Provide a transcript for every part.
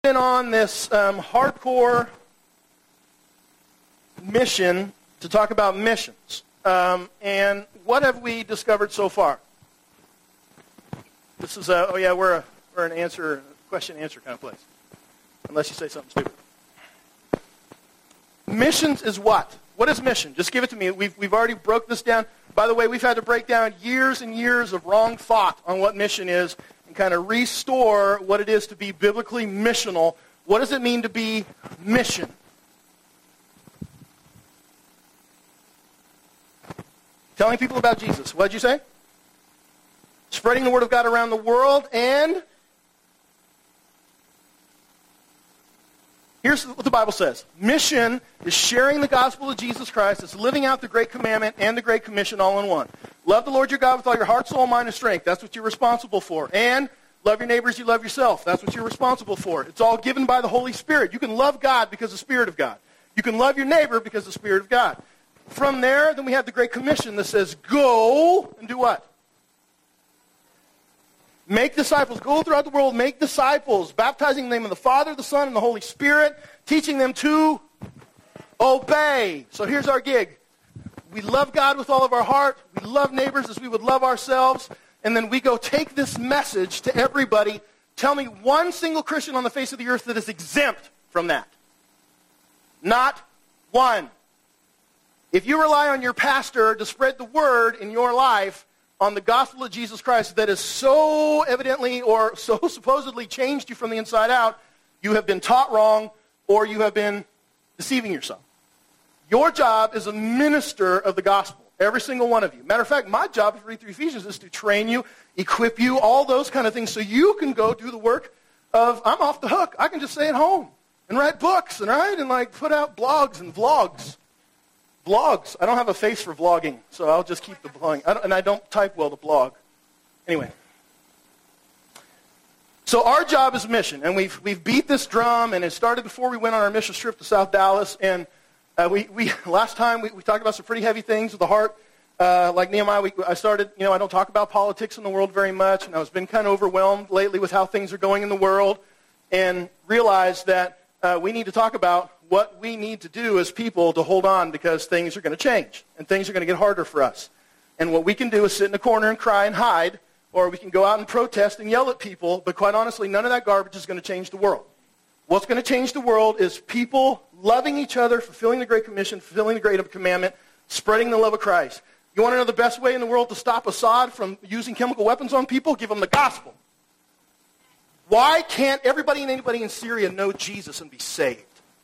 been on this hardcore mission to talk about missions. And what have we discovered so far? This is we're an question-answer kind of place. Unless you say something stupid. Missions is what? What is mission? Just give it to me. We've already broke this down. By the way, we've had to break down years and years of wrong thought on what mission is and kind of restore what it is to be biblically missional. What does it mean to be mission? Telling people about Jesus. What did you say? Spreading the word of God around the world, and here's what the Bible says. Mission is sharing the gospel of Jesus Christ. It's living out the Great Commandment and the Great Commission all in one. Love the Lord your God with all your heart, soul, mind, and strength. That's what you're responsible for. And love your neighbors, you love yourself. That's what you're responsible for. It's all given by the Holy Spirit. You can love God because of the Spirit of God. You can love your neighbor because of the Spirit of God. From there, then we have the Great Commission that says, go and do what? Make disciples. Go throughout the world, make disciples, baptizing them in the Father, the Son, and the Holy Spirit, teaching them to obey. So here's our gig. We love God with all of our heart. We love neighbors as we would love ourselves. And then we go take this message to everybody. Tell me one single Christian on the face of the earth that is exempt from that. Not one. If you rely on your pastor to spread the word in your life on the gospel of Jesus Christ that is so evidently or so supposedly changed you from the inside out, you have been taught wrong or you have been deceiving yourself. Your job is a minister of the gospel, every single one of you. Matter of fact, my job, if you read through Ephesians, is to train you, equip you, all those kind of things so you can go do the work of, I'm off the hook. I can just stay at home and write books and put out blogs and vlogs. Vlogs. I don't have a face for vlogging, so I'll just keep the blogging. I don't type well to blog. Anyway. So our job is mission, and we've beat this drum, and it started before we went on our mission trip to South Dallas, and last time we talked about some pretty heavy things with the heart. Like Nehemiah, I started, I don't talk about politics in the world very much, and I was been kind of overwhelmed lately with how things are going in the world, and realized that we need to talk about what we need to do as people to hold on because things are going to change and things are going to get harder for us. And what we can do is sit in a corner and cry and hide, or we can go out and protest and yell at people, but quite honestly, none of that garbage is going to change the world. What's going to change the world is people loving each other, fulfilling the Great Commission, fulfilling the Great Commandment, spreading the love of Christ. You want to know the best way in the world to stop Assad from using chemical weapons on people? Give them the gospel. Why can't everybody and anybody in Syria know Jesus and be saved?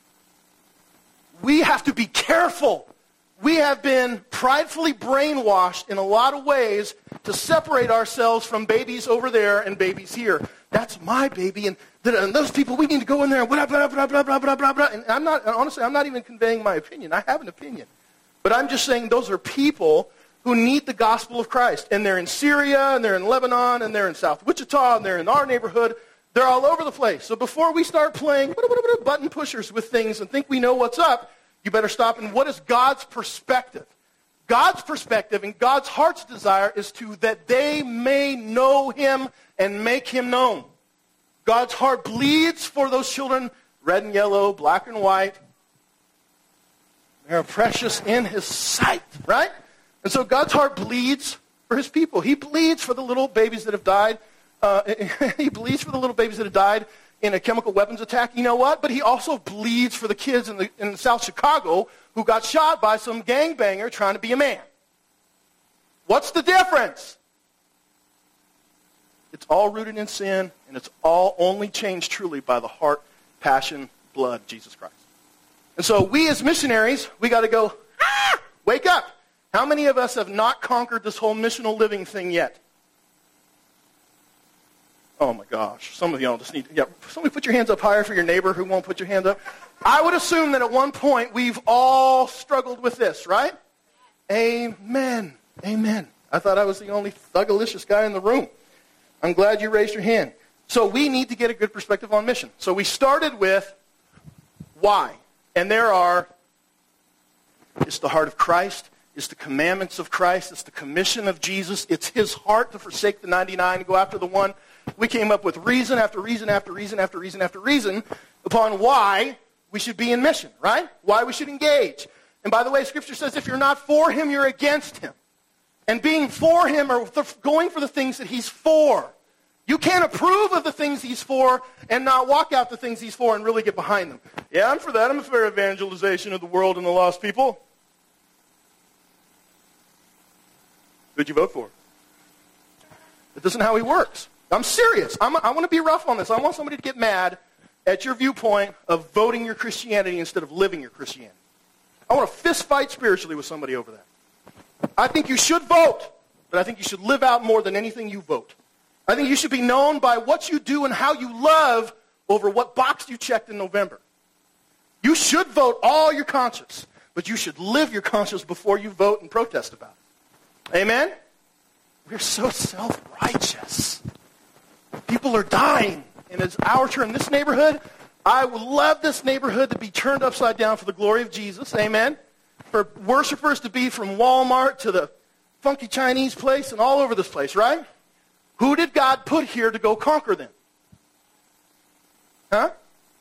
We have to be careful. We have been pridefully brainwashed in a lot of ways to separate ourselves from babies over there and babies here. That's my baby, and those people, we need to go in there and blah, blah, blah, blah, blah, blah, blah, blah. And I'm not even conveying my opinion. I have an opinion. But I'm just saying those are people who need the gospel of Christ. And they're in Syria, and they're in Lebanon, and they're in South Wichita, and they're in our neighborhood. They're all over the place. So before we start playing button pushers with things and think we know what's up, you better stop. And what is God's perspective? God's perspective and God's heart's desire is that they may know him and make him known. God's heart bleeds for those children, red and yellow, black and white. They're precious in his sight, right? And so God's heart bleeds for his people. He bleeds for the little babies that have died. He bleeds for the little babies that have died in a chemical weapons attack. You know what? But he also bleeds for the kids in South Chicago who got shot by some gangbanger trying to be a man. What's the difference? It's all rooted in sin, and it's all only changed truly by the heart, passion, blood of Jesus Christ. And so we as missionaries, we got to go, wake up. How many of us have not conquered this whole missional living thing yet? Oh my gosh, some of y'all just need to, somebody put your hands up higher for your neighbor who won't put your hands up. I would assume that at one point we've all struggled with this, right? Amen. Amen. I thought I was the only thugalicious guy in the room. I'm glad you raised your hand. So we need to get a good perspective on mission. So we started with why. And it's the heart of Christ. It's the commandments of Christ. It's the commission of Jesus. It's his heart to forsake the 99 and go after the one. we came up with reason after reason after reason after reason after reason upon why we should be in mission, right? Why we should engage. And by the way, Scripture says if you're not for him, you're against him. And being for him or going for the things that he's for. You can't approve of the things he's for and not walk out the things he's for and really get behind them. Yeah, I'm for that. I'm for evangelization of the world and the lost people. Who'd you vote for? That isn't how he works. I'm serious. I want to be rough on this. I want somebody to get mad at your viewpoint of voting your Christianity instead of living your Christianity. I want to fist fight spiritually with somebody over that. I think you should vote, but I think you should live out more than anything you vote. I think you should be known by what you do and how you love over what box you checked in November. You should vote all your conscience, but you should live your conscience before you vote and protest about it. Amen? We're so self-righteous. People are dying, and it's our turn. This neighborhood, I would love this neighborhood to be turned upside down for the glory of Jesus. Amen? For worshipers to be from Walmart to the funky Chinese place and all over this place, right? Who did God put here to go conquer them? Huh?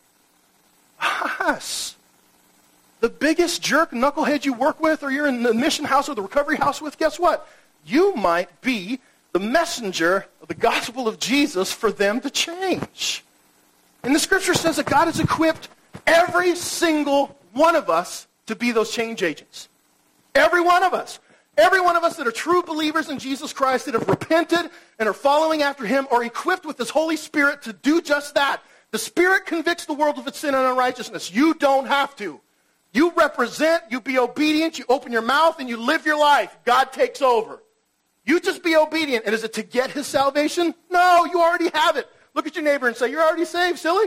Us. The biggest jerk knucklehead you work with or you're in the mission house or the recovery house with, guess what? You might be the messenger of the gospel of Jesus for them to change. And the Scripture says that God has equipped every single one of us to be those change agents. Every one of us. Every one of us that are true believers in Jesus Christ, that have repented and are following after him, are equipped with this Holy Spirit to do just that. The Spirit convicts the world of its sin and unrighteousness. You don't have to. You represent, you be obedient, you open your mouth, and you live your life. God takes over. You just be obedient. And is it to get his salvation? No, you already have it. Look at your neighbor and say, you're already saved, silly.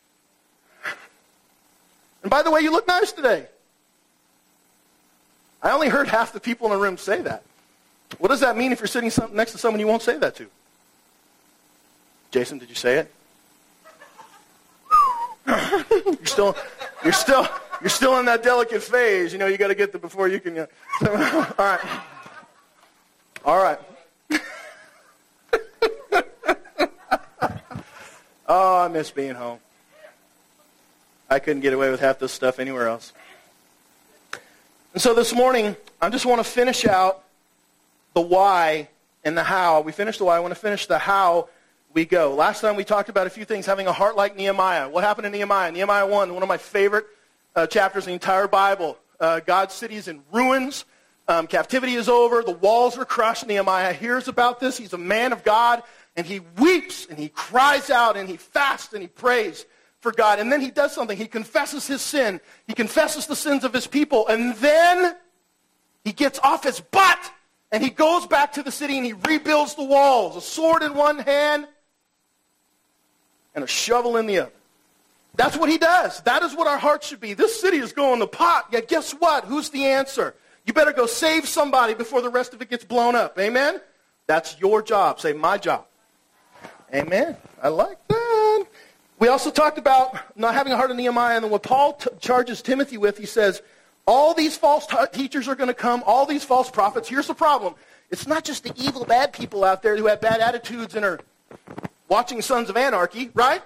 And by the way, you look nice today. I only heard half the people in the room say that. What does that mean if you're sitting next to someone you won't say that to? Jason, did you say it? You're still in that delicate phase. You know, you got to get there before you can. All right. Oh, I miss being home. I couldn't get away with half this stuff anywhere else. And so this morning, I just want to finish out the why and the how. We finished the why. I want to finish the how we go. Last time we talked about a few things, having a heart like Nehemiah. What happened to Nehemiah? Nehemiah 1, one of my favorite chapters in the entire Bible. God's city is in ruins. Captivity is over. The walls are crushed. Nehemiah hears about this. He's a man of God, and he weeps, and he cries out, and he fasts, and he prays for God. And then he does something. He confesses his sin. He confesses the sins of his people. And then he gets off his butt, and he goes back to the city, and he rebuilds the walls. A sword in one hand and a shovel in the other. That's what he does. That is what our hearts should be. This city is going to pot. Yeah, guess what? Who's the answer? You better go save somebody before the rest of it gets blown up. Amen? That's your job. Say, my job. Amen. I like that. We also talked about not having a heart of Nehemiah, and then what Paul charges Timothy with, he says, all these false teachers are going to come, all these false prophets. Here's the problem. It's not just the evil, bad people out there who have bad attitudes and are watching Sons of Anarchy, right?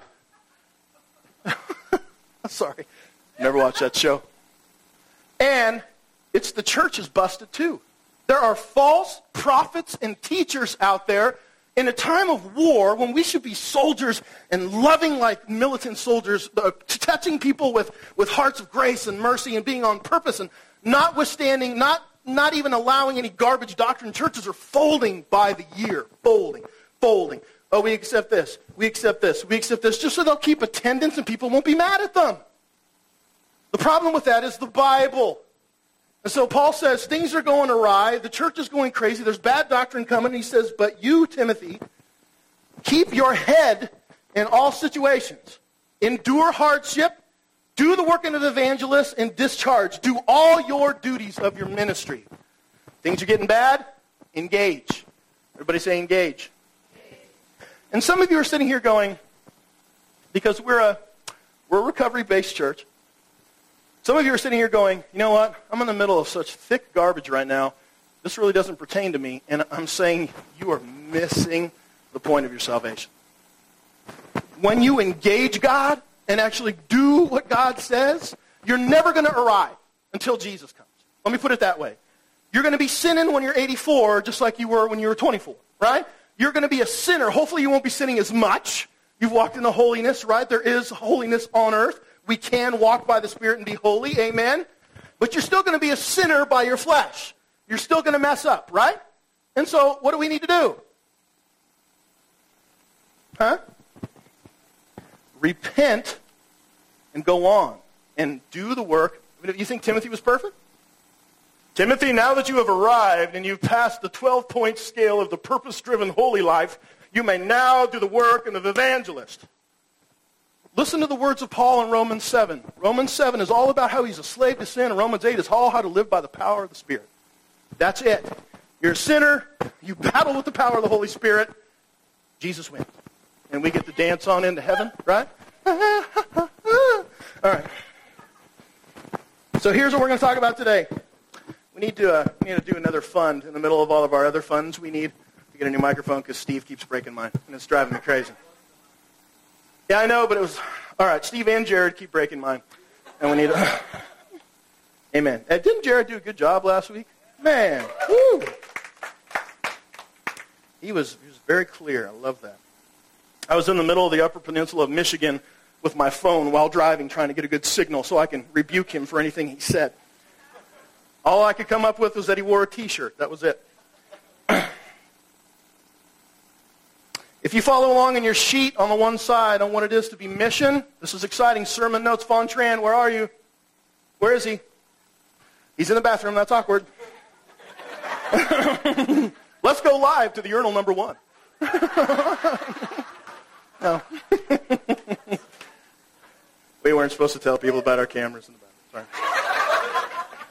Sorry. Never watched that show. And it's the church is busted too. There are false prophets and teachers out there in a time of war when we should be soldiers and loving like militant soldiers, touching people with hearts of grace and mercy and being on purpose and notwithstanding, not even allowing any garbage doctrine. Churches are folding by the year. Folding. Oh, we accept this. We accept this. We accept this. Just so they'll keep attendance and people won't be mad at them. The problem with that is the Bible. And so Paul says, things are going awry. The church is going crazy. There's bad doctrine coming. He says, but you, Timothy, keep your head in all situations. Endure hardship. Do the work of an evangelist and discharge. Do all your duties of your ministry. Things are getting bad? Engage. Everybody say engage. And some of you are sitting here going, because we're a recovery-based church, some of you are sitting here going, you know what? I'm in the middle of such thick garbage right now. This really doesn't pertain to me. And I'm saying you are missing the point of your salvation. when you engage God and actually do what God says, you're never going to arrive until Jesus comes. Let me put it that way. You're going to be sinning when you're 84 just like you were when you were 24, right? You're going to be a sinner. Hopefully you won't be sinning as much. You've walked in the holiness, right? There is holiness on earth. We can walk by the Spirit and be holy, amen? But you're still going to be a sinner by your flesh. You're still going to mess up, right? And so what do we need to do? Repent and go on and do the work. You think Timothy was perfect? Timothy, now that you have arrived and you've passed the 12-point scale of the purpose-driven holy life, you may now do the work of an evangelist. Listen to the words of Paul in Romans 7. Romans 7 is all about how he's a slave to sin, and Romans 8 is all how to live by the power of the Spirit. That's it. You're a sinner. You battle with the power of the Holy Spirit. Jesus wins. And we get to dance on into heaven, right? All right. So here's what we're going to talk about today. We need to do another fund in the middle of all of our other funds. We need to get a new microphone because Steve keeps breaking mine, and it's driving me crazy. Yeah, I know, but it was... All right, Steve and Jared keep breaking mine, and we need to... Amen. Didn't Jared do a good job last week? Man, woo! He was very clear. I love that. I was in the middle of the Upper Peninsula of Michigan with my phone while driving, trying to get a good signal so I can rebuke him for anything he said. All I could come up with was that he wore a T-shirt. That was it. If you follow along in your sheet on the one side on what it is to be mission, this is exciting. Sermon notes, Von Tran, where are you? Where is he? He's in the bathroom. That's awkward. Let's go live to the urinal number 1. No. We weren't supposed to tell people about our cameras in the bathroom. Sorry.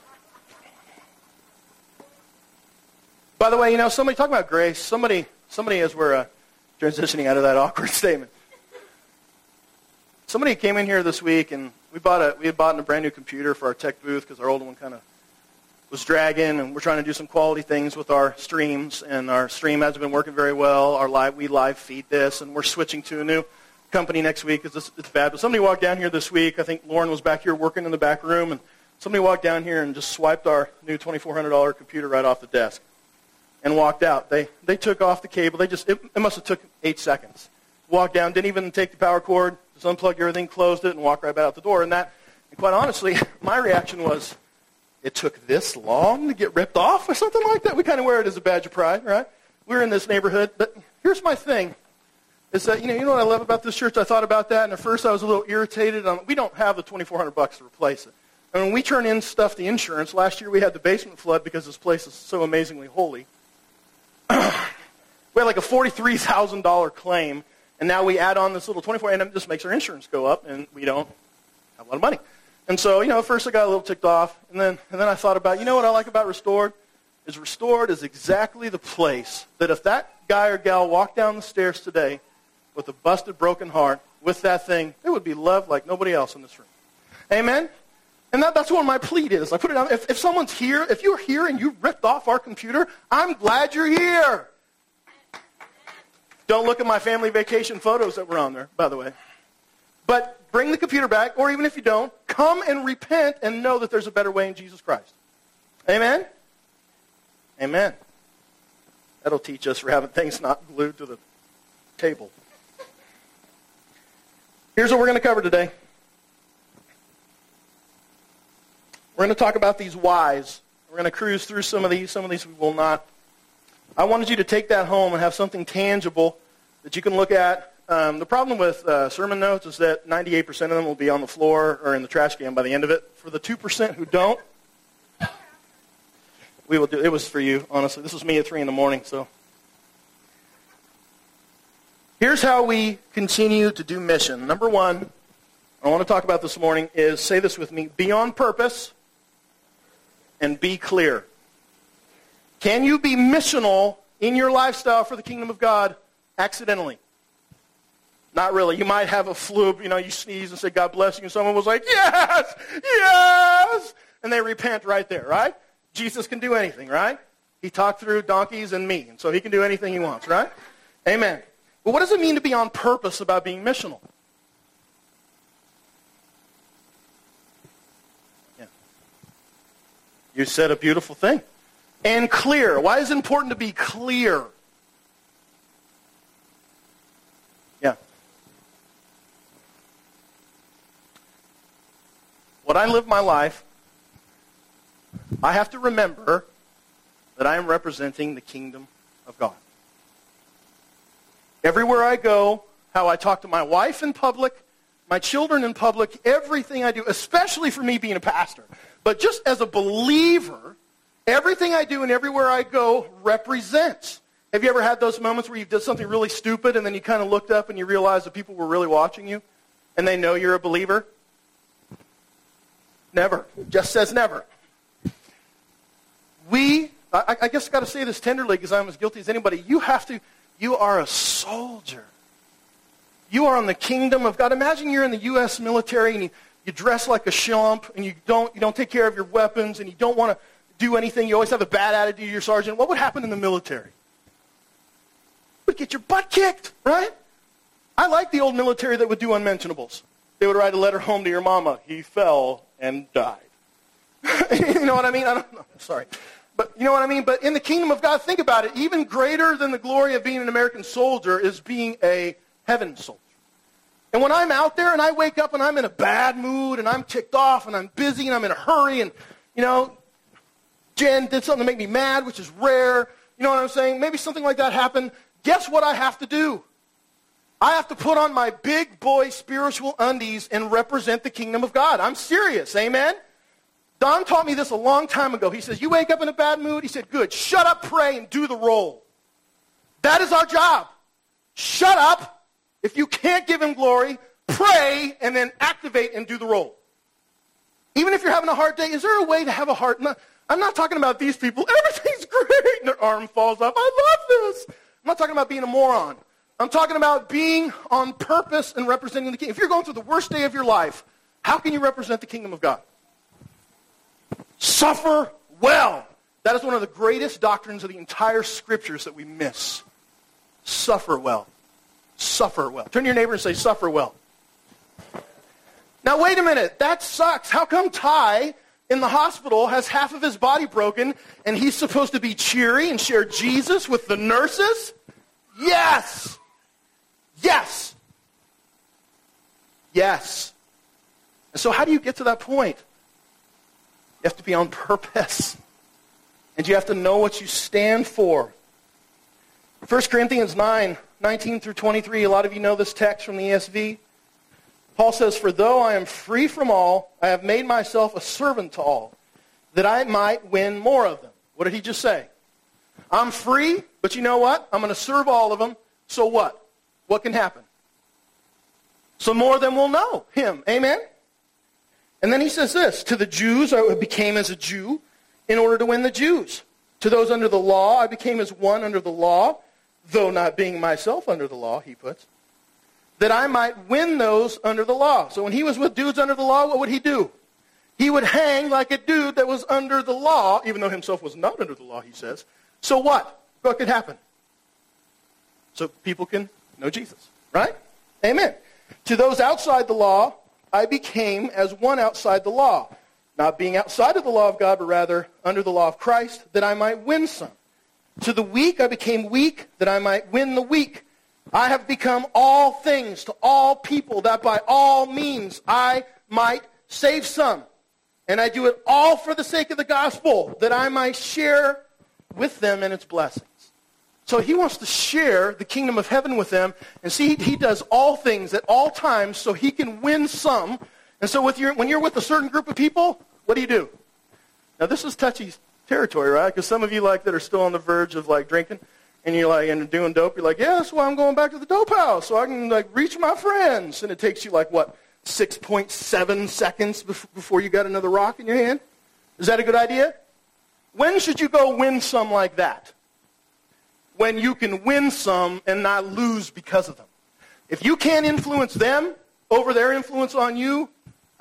By the way, somebody talking about grace. Somebody as we're transitioning out of that awkward statement. Somebody came in here this week, and we had bought a brand new computer for our tech booth because our old one kind of was dragging, and we're trying to do some quality things with our streams, and our stream hasn't been working very well. We live feed this, and we're switching to a new company next week because it's bad. But somebody walked down here this week. I think Lauren was back here working in the back room, and somebody walked down here and just swiped our new $2,400 computer right off the desk and walked out. They took off the cable. It must have took 8 seconds. Walked down, didn't even take the power cord, just unplugged everything, closed it, and walked right back out the door. And quite honestly, my reaction was, it took this long to get ripped off or something like that? We kind of wear it as a badge of pride, right? We're in this neighborhood. But here's my thing, is that, you know what I love about this church? I thought about that, and at first I was a little irritated. We don't have the $2,400 to replace it. And when we turn in stuff to insurance, last year we had the basement flood because this place is so amazingly holy. We had like a $43,000 claim, and now we add on this little $24,000, and it just makes our insurance go up, and we don't have a lot of money. And so, at first I got a little ticked off, and then I thought about, what I like about Restored is exactly the place that if that guy or gal walked down the stairs today with a busted, broken heart, with that thing, they would be loved like nobody else in this room. Amen? And that's what my plea is. I put it out. If someone's here, if you're here and you ripped off our computer, I'm glad you're here. Don't look at my family vacation photos that were on there, by the way. But bring the computer back, or even if you don't, come and repent and know that there's a better way in Jesus Christ. Amen? Amen. That'll teach us for having things not glued to the table. Here's what we're going to cover today. We're going to talk about these whys. We're going to cruise through some of these. Some of these we will not. I wanted you to take that home and have something tangible that you can look at. The problem with sermon notes is that 98% of them will be on the floor or in the trash can by the end of it. For the 2% who don't, we will do. It was for you, honestly. This was me at 3 in the morning. So here's how we continue to do mission. Number 1, I want to talk about this morning is, say this with me, be on purpose and be clear. Can you be missional in your lifestyle for the kingdom of God accidentally? Not really. You might have a fluke, you sneeze and say, God bless you, and someone was like, yes, yes, and they repent right there, right? Jesus can do anything, right? He talked through donkeys and me, and so he can do anything he wants, right? Amen. But what does it mean to be on purpose about being missional? Yeah. You said a beautiful thing. And clear. Why is it important to be clear? Yeah. When I live my life, I have to remember that I am representing the kingdom of God. Everywhere I go, how I talk to my wife in public, my children in public, everything I do, especially for me being a pastor, but just as a believer, everything I do and everywhere I go represents. Have you ever had those moments where you did something really stupid and then you kind of looked up and you realized that people were really watching you and they know you're a believer? Never. Just says never. I guess I've got to say this tenderly because I'm as guilty as anybody. You are a soldier. You are on the kingdom of God. Imagine you're in the U.S. military and you dress like a schlamp and you don't take care of your weapons and you don't want to do anything. You always have a bad attitude to your sergeant. What would happen in the military? You would get your butt kicked, right? I like the old military that would do unmentionables. They would write a letter home to your mama. He fell and died. You know what I mean? I don't know. Sorry. But you know what I mean? But in the kingdom of God, think about it. Even greater than the glory of being an American soldier is being a heaven soldier. And when I'm out there and I wake up and I'm in a bad mood and I'm ticked off and I'm busy and I'm in a hurry and, you know, Jen did something to make me mad, which is rare. You know what I'm saying? Maybe something like that happened. Guess what I have to do? I have to put on my big boy spiritual undies and represent the kingdom of God. I'm serious. Amen? Don taught me this a long time ago. He says, you wake up in a bad mood? He said, good. Shut up, pray, and do the role. That is our job. Shut up. If you can't give him glory, pray, and then activate and do the role. Even if you're having a hard day, is there a way to have a hard... I'm not talking about these people. Everything's great. And their arm falls off. I love this. I'm not talking about being a moron. I'm talking about being on purpose and representing the kingdom. If you're going through the worst day of your life, how can you represent the kingdom of God? Suffer well. That is one of the greatest doctrines of the entire scriptures that we miss. Suffer well. Suffer well. Turn to your neighbor and say, suffer well. Now, wait a minute. That sucks. How come Ty in the hospital has half of his body broken and he's supposed to be cheery and share Jesus with the nurses? Yes. Yes. Yes. And so how do you get to that point? You have to be on purpose. And you have to know what you stand for. 1 Corinthians 9:19 through 23. A lot of you know this text from the ESV. Paul says, for though I am free from all, I have made myself a servant to all, that I might win more of them. What did he just say? I'm free, but you know what? I'm going to serve all of them. So what? What can happen? So more of them will know him. Amen? And then he says this, to the Jews I became as a Jew in order to win the Jews. To those under the law I became as one under the law, though not being myself under the law, he puts, that I might win those under the law. So when he was with dudes under the law, what would he do? He would hang like a dude that was under the law, even though himself was not under the law, he says. So what? What could happen? So people can know Jesus, right? Amen. To those outside the law, I became as one outside the law, not being outside of the law of God, but rather under the law of Christ, that I might win some. To the weak I became weak, that I might win the weak. I have become all things to all people, that by all means I might save some. And I do it all for the sake of the gospel, that I might share with them in its blessings. So he wants to share the kingdom of heaven with them. And see, he does all things at all times so he can win some. And so when you're with a certain group of people, what do? Now, this is touchy territory, right? Because some of you that are still on the verge of drinking and you're and doing dope. You're yeah, that's why I'm going back to the dope house so I can reach my friends. And it takes you 6.7 seconds before you got another rock in your hand. Is that a good idea? When should you go win some like that? When you can win some and not lose because of them. If you can't influence them over their influence on you,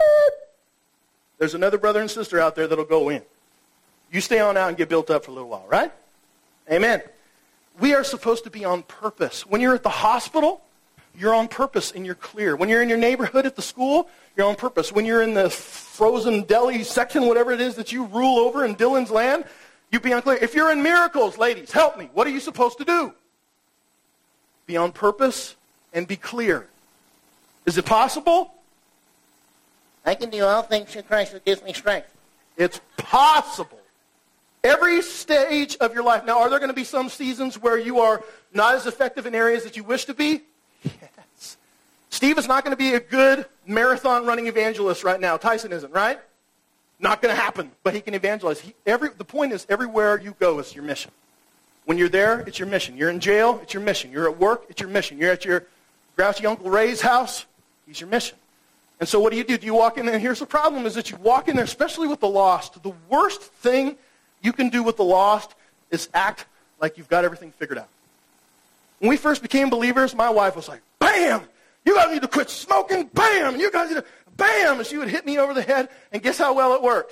there's another brother and sister out there that'll go in. You stay on out and get built up for a little while, right? Amen. we are supposed to be on purpose. When you're at the hospital, you're on purpose and you're clear. When you're in your neighborhood at the school, you're on purpose. When you're in the frozen deli section, whatever it is that you rule over in Dylan's land, you be unclear. If you're in miracles, ladies, help me. What are you supposed to do? Be on purpose and be clear. Is it possible? I can do all things through Christ who gives me strength. It's possible. Every stage of your life. Now, are there going to be some seasons where you are not as effective in areas that you wish to be? Yes. Steve is not going to be a good marathon running evangelist right now. Tyson isn't, right? Not going to happen, but he can evangelize. The point is, everywhere you go is your mission. When you're there, it's your mission. You're in jail, it's your mission. You're at work, it's your mission. You're at your grouchy Uncle Ray's house, he's your mission. And so what do? You walk in there, and here's the problem, is that you walk in there, especially with the lost. The worst thing you can do with the lost is act like you've got everything figured out. When we first became believers, my wife was like, bam! You guys need to quit smoking, bam! You guys need to, bam! And she would hit me over the head, and guess how well it worked?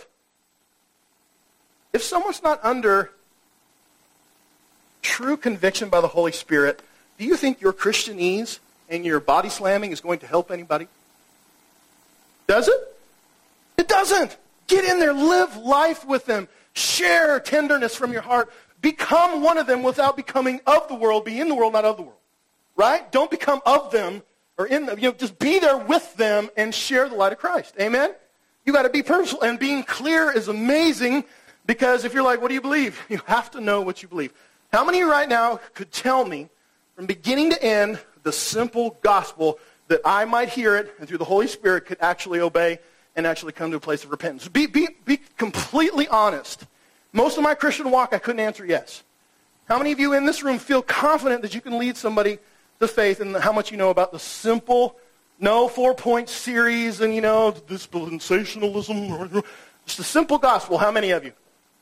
If someone's not under true conviction by the Holy Spirit, do you think your Christianese and your body slamming is going to help anybody? Does it? It doesn't. Get in there, live life with them, share tenderness from your heart, become one of them without becoming of the world, be in the world, not of the world. Right? Don't become of them or in them. Just be there with them and share the light of Christ. Amen? You got to be personal, and being clear is amazing, because if you're like, what do you believe? You have to know what you believe. How many of you right now could tell me from beginning to end the simple gospel that I might hear it and through the Holy Spirit could actually obey and actually come to a place of repentance? Be completely honest. Most of my Christian walk, I couldn't answer yes. How many of you in this room feel confident that you can lead somebody to faith, and how much you know about the simple, no 4-point series and, dispensationalism, just the simple gospel? How many of you?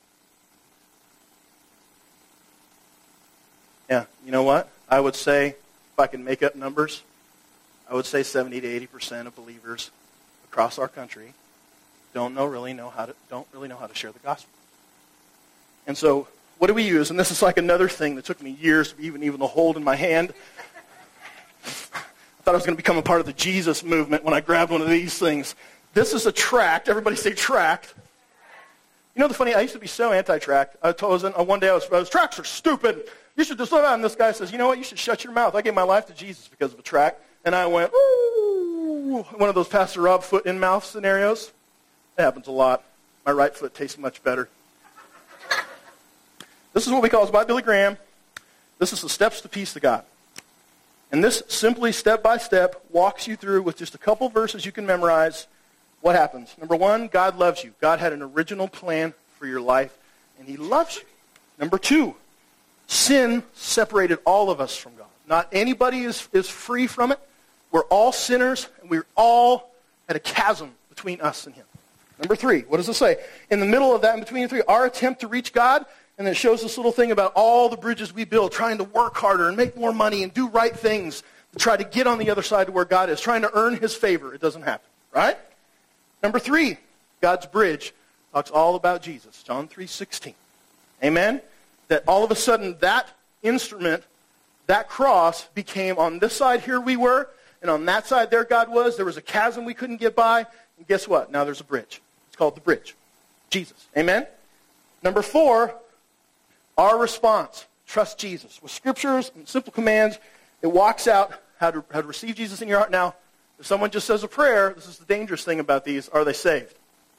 Yeah, you know what? I would say, if I can make up numbers, I would say 70 to 80% of believers across our country don't really know how to share the gospel. And so, what do we use? And this is like another thing that took me years to even to hold in my hand. I thought I was going to become a part of the Jesus movement when I grabbed one of these things. This is a tract. Everybody say tract. You know the funny, I used to be so anti-tract. One day I was tracts are stupid. You should just, and this guy says, you know what, you should shut your mouth. I gave my life to Jesus because of a tract. And I went, ooh, one of those Pastor Rob foot in mouth scenarios. It happens a lot. My right foot tastes much better. This is what we call, it's by Billy Graham. This is the steps to peace to God. And this simply, step by step, walks you through with just a couple verses you can memorize what happens. Number one, God loves you. God had an original plan for your life, and he loves you. Number two, sin separated all of us from God. Not anybody is free from it. We're all sinners, and we're all at a chasm between us and him. Number three, what does it say? In the middle of that, in between the three, our attempt to reach God, and then it shows this little thing about all the bridges we build, trying to work harder and make more money and do right things to try to get on the other side to where God is, trying to earn his favor. It doesn't happen, right? Number three, God's bridge talks all about Jesus, John 3:16. Amen? That all of a sudden that instrument, that cross, became on this side here we were, and on that side there God was. There was a chasm we couldn't get by, and guess what? Now there's a bridge. It's called the bridge. Jesus. Amen? Number four, our response. Trust Jesus. With scriptures and simple commands, it walks out how to receive Jesus in your heart. Now, if someone just says a prayer, this is the dangerous thing about these, are they saved?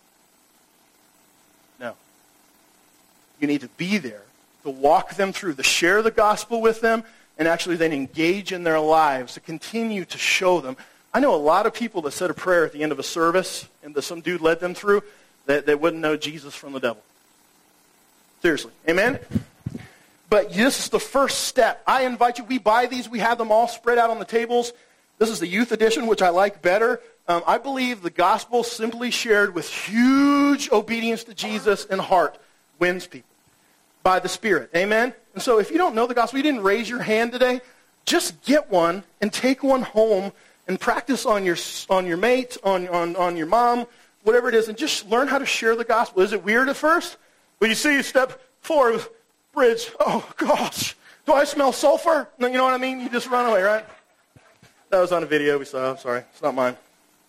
No. You need to be there to walk them through, to share the gospel with them, and actually then engage in their lives, to continue to show them. I know a lot of people that said a prayer at the end of a service, and that some dude led them through, that wouldn't know Jesus from the devil. Seriously. Amen? But this is the first step. I invite you. We buy these. We have them all spread out on the tables. This is the youth edition, which I like better. I believe the gospel simply shared with huge obedience to Jesus in heart wins people by the Spirit. Amen? And so if you don't know the gospel, you didn't raise your hand today, just get one and take one home and practice on your mate, on your mom, whatever it is, and just learn how to share the gospel. Is it weird at first? Well, you see step 4, bridge. Oh, gosh. Do I smell sulfur? No, you know what I mean? You just run away, right? That was on a video we saw. I'm sorry. It's not mine.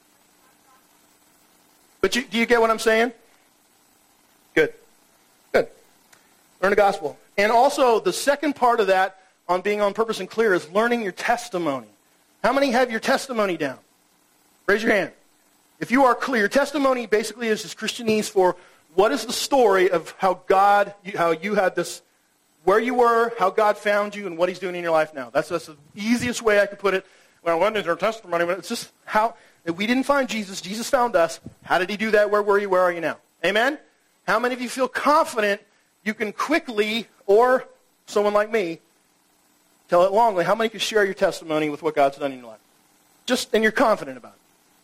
But do you get what I'm saying? Good. Good. Learn the gospel. And also, the second part of that on being on purpose and clear is learning your testimony. How many have your testimony down? Raise your hand. If you are clear, testimony basically is just Christianese for what is the story of how you had this, where you were, how God found you, and what he's doing in your life now. That's the easiest way I could put it. Well, what is our testimony? But it's just how we didn't find Jesus. Jesus found us. How did he do that? Where were you? Where are you now? Amen? How many of you feel confident you can quickly, or someone like me, tell it longly? How many can share your testimony with what God's done in your life? And you're confident about it.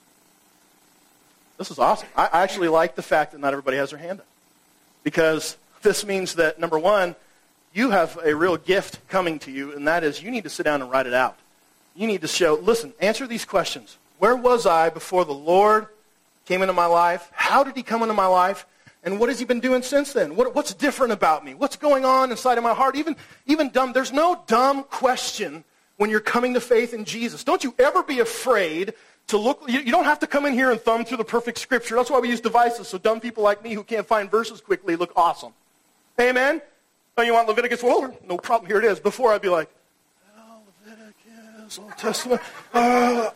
This is awesome. I actually like the fact that not everybody has their hand up. Because this means that, number one, you have a real gift coming to you, and that is you need to sit down and write it out. You need to answer these questions. Where was I before the Lord came into my life? How did he come into my life? And what has he been doing since then? What's different about me? What's going on inside of my heart? Even dumb. There's no dumb question when you're coming to faith in Jesus. Don't you ever be afraid to look. You don't have to come in here and thumb through the perfect scripture. That's why we use devices, so dumb people like me who can't find verses quickly look awesome. Amen? Oh, you want Leviticus? Well, no problem. Here it is. Before I'd be like, Leviticus, Old Testament. But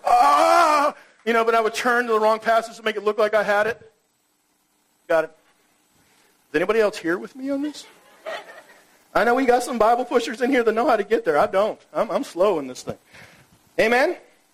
I would turn to the wrong passage to make it look like I had it. Got it. Is anybody else here with me on this? I know we got some Bible pushers in here that know how to get there. I don't. I'm slow in this thing. Amen?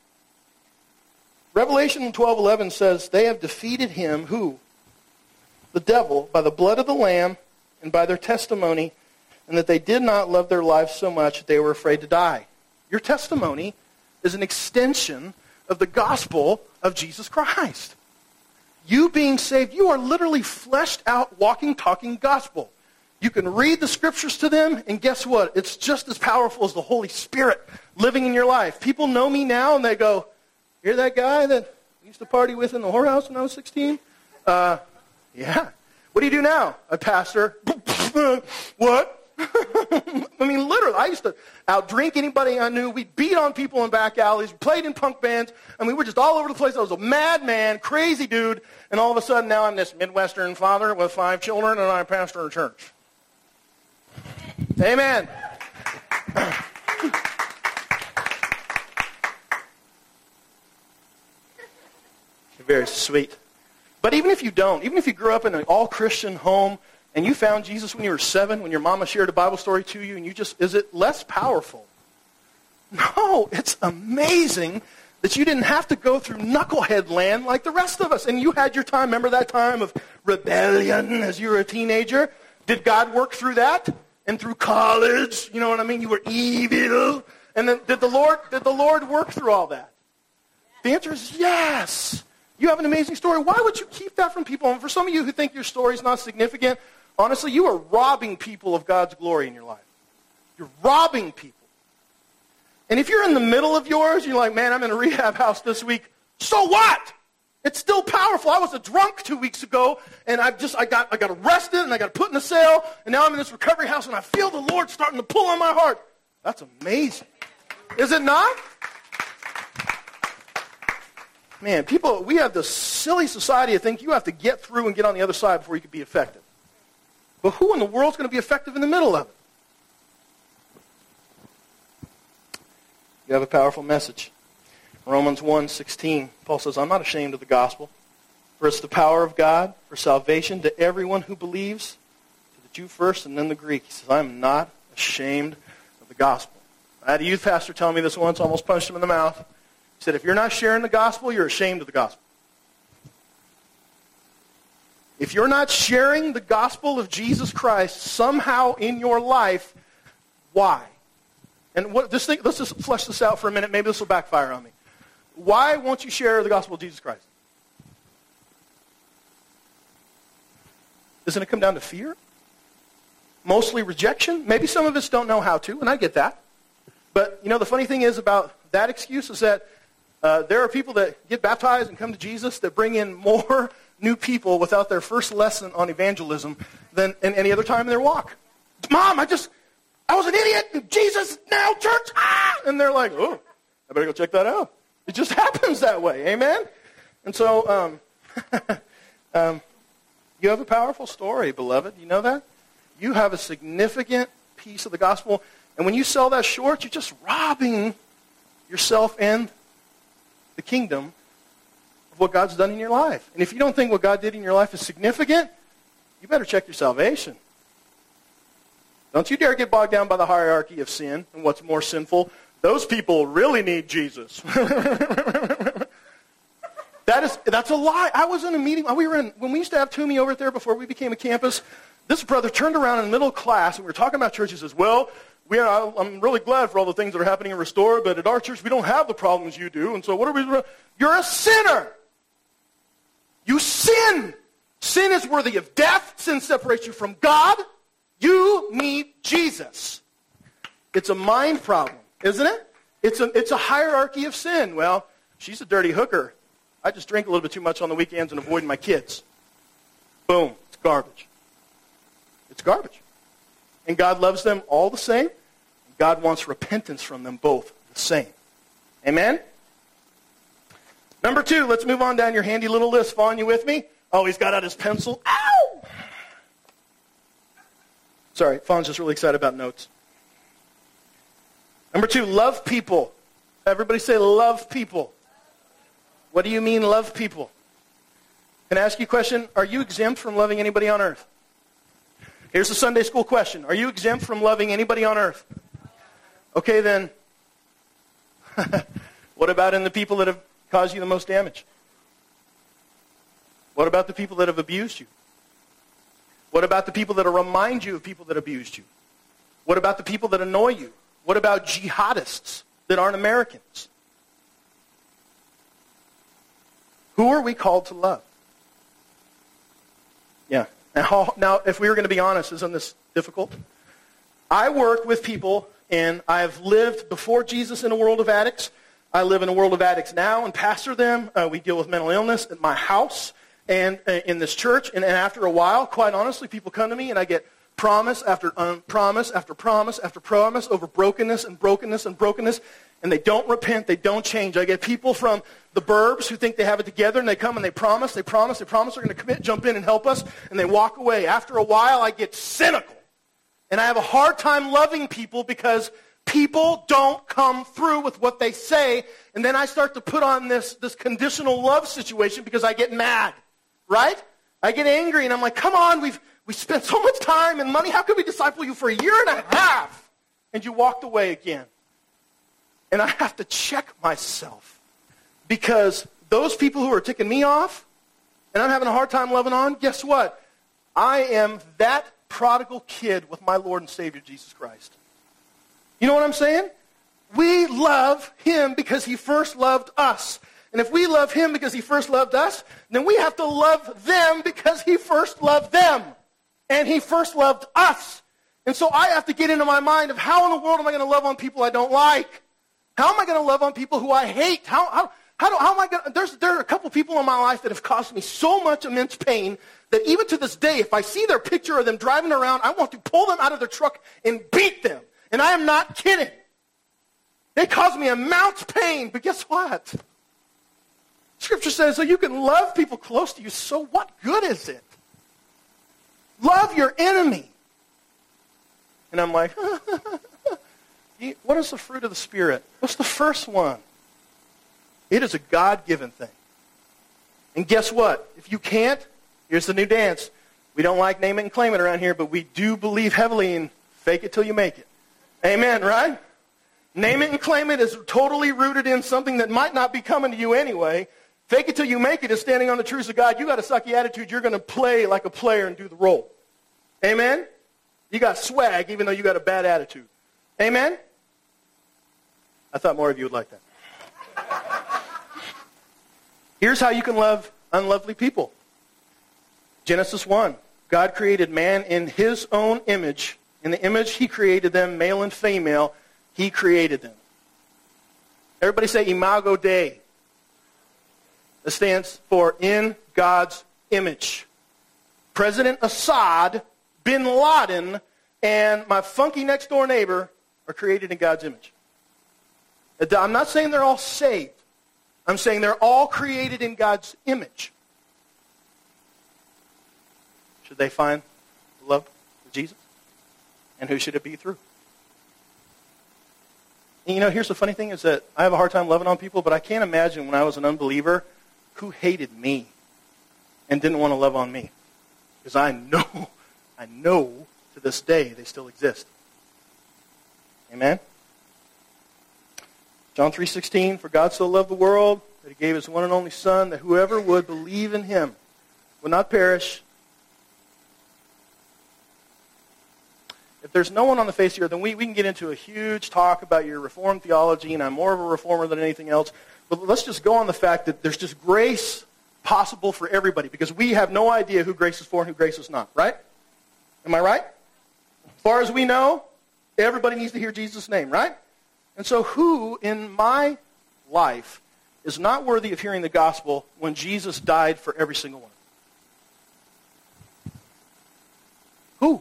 Revelation 12:11 says, they have defeated him, who? The devil, by the blood of the Lamb and by their testimony, and that they did not love their lives so much that they were afraid to die. Your testimony is an extension of the gospel of Jesus Christ. You being saved, you are literally fleshed out, walking, talking gospel. You can read the scriptures to them, and guess what? It's just as powerful as the Holy Spirit living in your life. People know me now, and they go, you're that guy that I used to party with in the whorehouse when I was 16? Yeah. What do you do now? I pastor. What? I mean, literally, I used to out-drink anybody I knew. We'd beat on people in back alleys. We played in punk bands. I mean, we were just all over the place. I was a madman, crazy dude. And all of a sudden, now I'm this Midwestern father with 5 children, and I pastor a church. Amen. Very sweet. But even if you don't, even if you grew up in an all-Christian home, and you found Jesus when you were 7, when your mama shared a Bible story to you, and is it less powerful? No, it's amazing that you didn't have to go through knucklehead land like the rest of us. And you had your time. Remember that time of rebellion as you were a teenager? Did God work through that? And through college? You know what I mean? You were evil. And then did the Lord work through all that? The answer is yes. You have an amazing story. Why would you keep that from people? And for some of you who think your story is not significant, honestly, you are robbing people of God's glory in your life. You're robbing people. And if you're in the middle of yours, you're like, man, I'm in a rehab house this week. So what? It's still powerful. I was a drunk 2 weeks ago, and I got arrested, and I got put in a cell, and now I'm in this recovery house, and I feel the Lord starting to pull on my heart. That's amazing. Is it not? Man, we have this silly society to think you have to get through and get on the other side before you can be effective. But who in the world is going to be effective in the middle of it? You have a powerful message. Romans 1:16, Paul says, I'm not ashamed of the gospel, for it's the power of God for salvation to everyone who believes, to the Jew first and then the Greek. He says, I'm not ashamed of the gospel. I had a youth pastor tell me this once, almost punched him in the mouth. He said, if you're not sharing the gospel, you're ashamed of the gospel. If you're not sharing the gospel of Jesus Christ somehow in your life, why? And let's just flesh this out for a minute. Maybe this will backfire on me. Why won't you share the gospel of Jesus Christ? Doesn't it come down to fear? Mostly rejection? Maybe some of us don't know how to, and I get that. But, the funny thing is about that excuse is that there are people that get baptized and come to Jesus that bring in more new people without their first lesson on evangelism than in any other time in their walk. Mom, I I was an idiot, and Jesus now, church, and they're like, oh, I better go check that out. It just happens that way, amen? And so, you have a powerful story, beloved. You know that? You have a significant piece of the gospel, and when you sell that short, you're just robbing yourself and the kingdom of what God's done in your life. And if you don't think what God did in your life is significant, you better check your salvation. Don't you dare get bogged down by the hierarchy of sin and what's more sinful. Those people really need Jesus. That's a lie. I was in a meeting. When we used to have Toomey over there before we became a campus, this brother turned around in the middle of class, and we were talking about church. He says, well, I'm really glad for all the things that are happening in Restore, but at our church we don't have the problems you do, and so what are we doing? You're a sinner. You sin. Sin is worthy of death. Sin separates you from God. You need Jesus. It's a mind problem, isn't it? It's a hierarchy of sin. Well, she's a dirty hooker. I just drink a little bit too much on the weekends and avoid my kids. Boom. It's garbage. It's garbage. And God loves them all the same. God wants repentance from them both the same. Amen? Number 2, let's move on down your handy little list. Fawn, you with me? Oh, he's got out his pencil. Ow! Sorry, Fawn's just really excited about notes. Number 2, love people. Everybody say love people. What do you mean love people? Can I ask you a question? Are you exempt from loving anybody on earth? Here's the Sunday school question. Are you exempt from loving anybody on earth? Okay, then, what about in the people that have caused you the most damage? What about the people that have abused you? What about the people that remind you of people that abused you? What about the people that annoy you? What about jihadists that aren't Americans? Who are we called to love? Yeah. Now, if we were going to be honest, isn't this difficult? I work with people, and I've lived before Jesus in a world of addicts. I live in a world of addicts now and pastor them. We deal with mental illness at my house and in this church. And after a while, quite honestly, people come to me, and I get promise after promise after promise after promise over brokenness and brokenness and brokenness. And they don't repent, they don't change. I get people from the burbs who think they have it together, and they come and they promise they're going to commit, jump in and help us, and they walk away. After a while, I get cynical. And I have a hard time loving people because people don't come through with what they say, and then I start to put on this conditional love situation because I get mad, right? I get angry, and I'm like, come on, we spent so much time and money. How could we disciple you for a year and a half? And you walked away again. And I have to check myself because those people who are ticking me off and I'm having a hard time loving on, guess what? I am that prodigal kid with my Lord and Savior, Jesus Christ. You know what I'm saying? We love him because he first loved us. And if we love him because he first loved us, then we have to love them because he first loved them. And he first loved us. And so I have to get into my mind of how in the world am I going to love on people I don't like? How am I going to love on people who I hate? How am I going to... There are a couple people in my life that have caused me so much immense pain that even to this day, if I see their picture of them driving around, I want to pull them out of their truck and beat them. And I am not kidding. They cause me immense pain, but guess what? Scripture says, so you can love people close to you, so what good is it? Love your enemy. And I'm like, what is the fruit of the Spirit? What's the first one? It is a God-given thing. And guess what? If you can't, here's the new dance. We don't like name it and claim it around here, but we do believe heavily in fake it till you make it. Amen, right? Name it and claim it is totally rooted in something that might not be coming to you anyway. Fake it till you make it is standing on the truths of God. You got a sucky attitude. You're going to play like a player and do the role. Amen? You got swag even though you got a bad attitude. Amen? I thought more of you would like that. Here's how you can love unlovely people. Genesis 1. God created man in his own image. In the image he created them, male and female, he created them. Everybody say Imago Dei. That stands for in God's image. President Assad, Bin Laden, and my funky next door neighbor are created in God's image. I'm not saying they're all saved. I'm saying they're all created in God's image. Should they find the love of Jesus? And who should it be through? And here's the funny thing is that I have a hard time loving on people, but I can't imagine when I was an unbeliever who hated me and didn't want to love on me. Because I know to this day they still exist. Amen? John 3:16, for God so loved the world that he gave his one and only Son, that whoever would believe in him would not perish. If there's no one on the face of the earth, then we can get into a huge talk about your Reformed theology, and I'm more of a reformer than anything else. But let's just go on the fact that there's just grace possible for everybody, because we have no idea who grace is for and who grace is not, right? Am I right? As far as we know, everybody needs to hear Jesus' name, right? And so who in my life is not worthy of hearing the gospel when Jesus died for every single one? Who?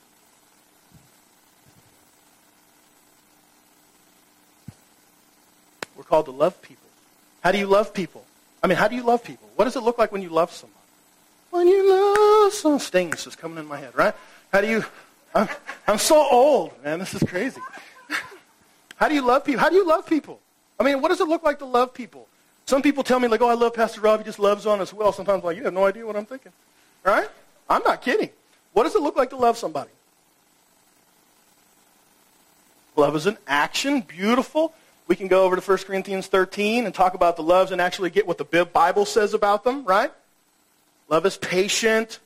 We're called to love people. How do you love people? How do you love people? What does it look like when you love someone? When you love someone. Stings is coming in my head, right? How do you... I'm so old, man. This is crazy. How do you love people? How do you love people? What does it look like to love people? Some people tell me, I love Pastor Rob. He just loves on us well. Sometimes I'm like, you have no idea what I'm thinking. Right? I'm not kidding. What does it look like to love somebody? Love is an action. Beautiful. We can go over to 1 Corinthians 13 and talk about the loves and actually get what the Bible says about them, right? Love is patient,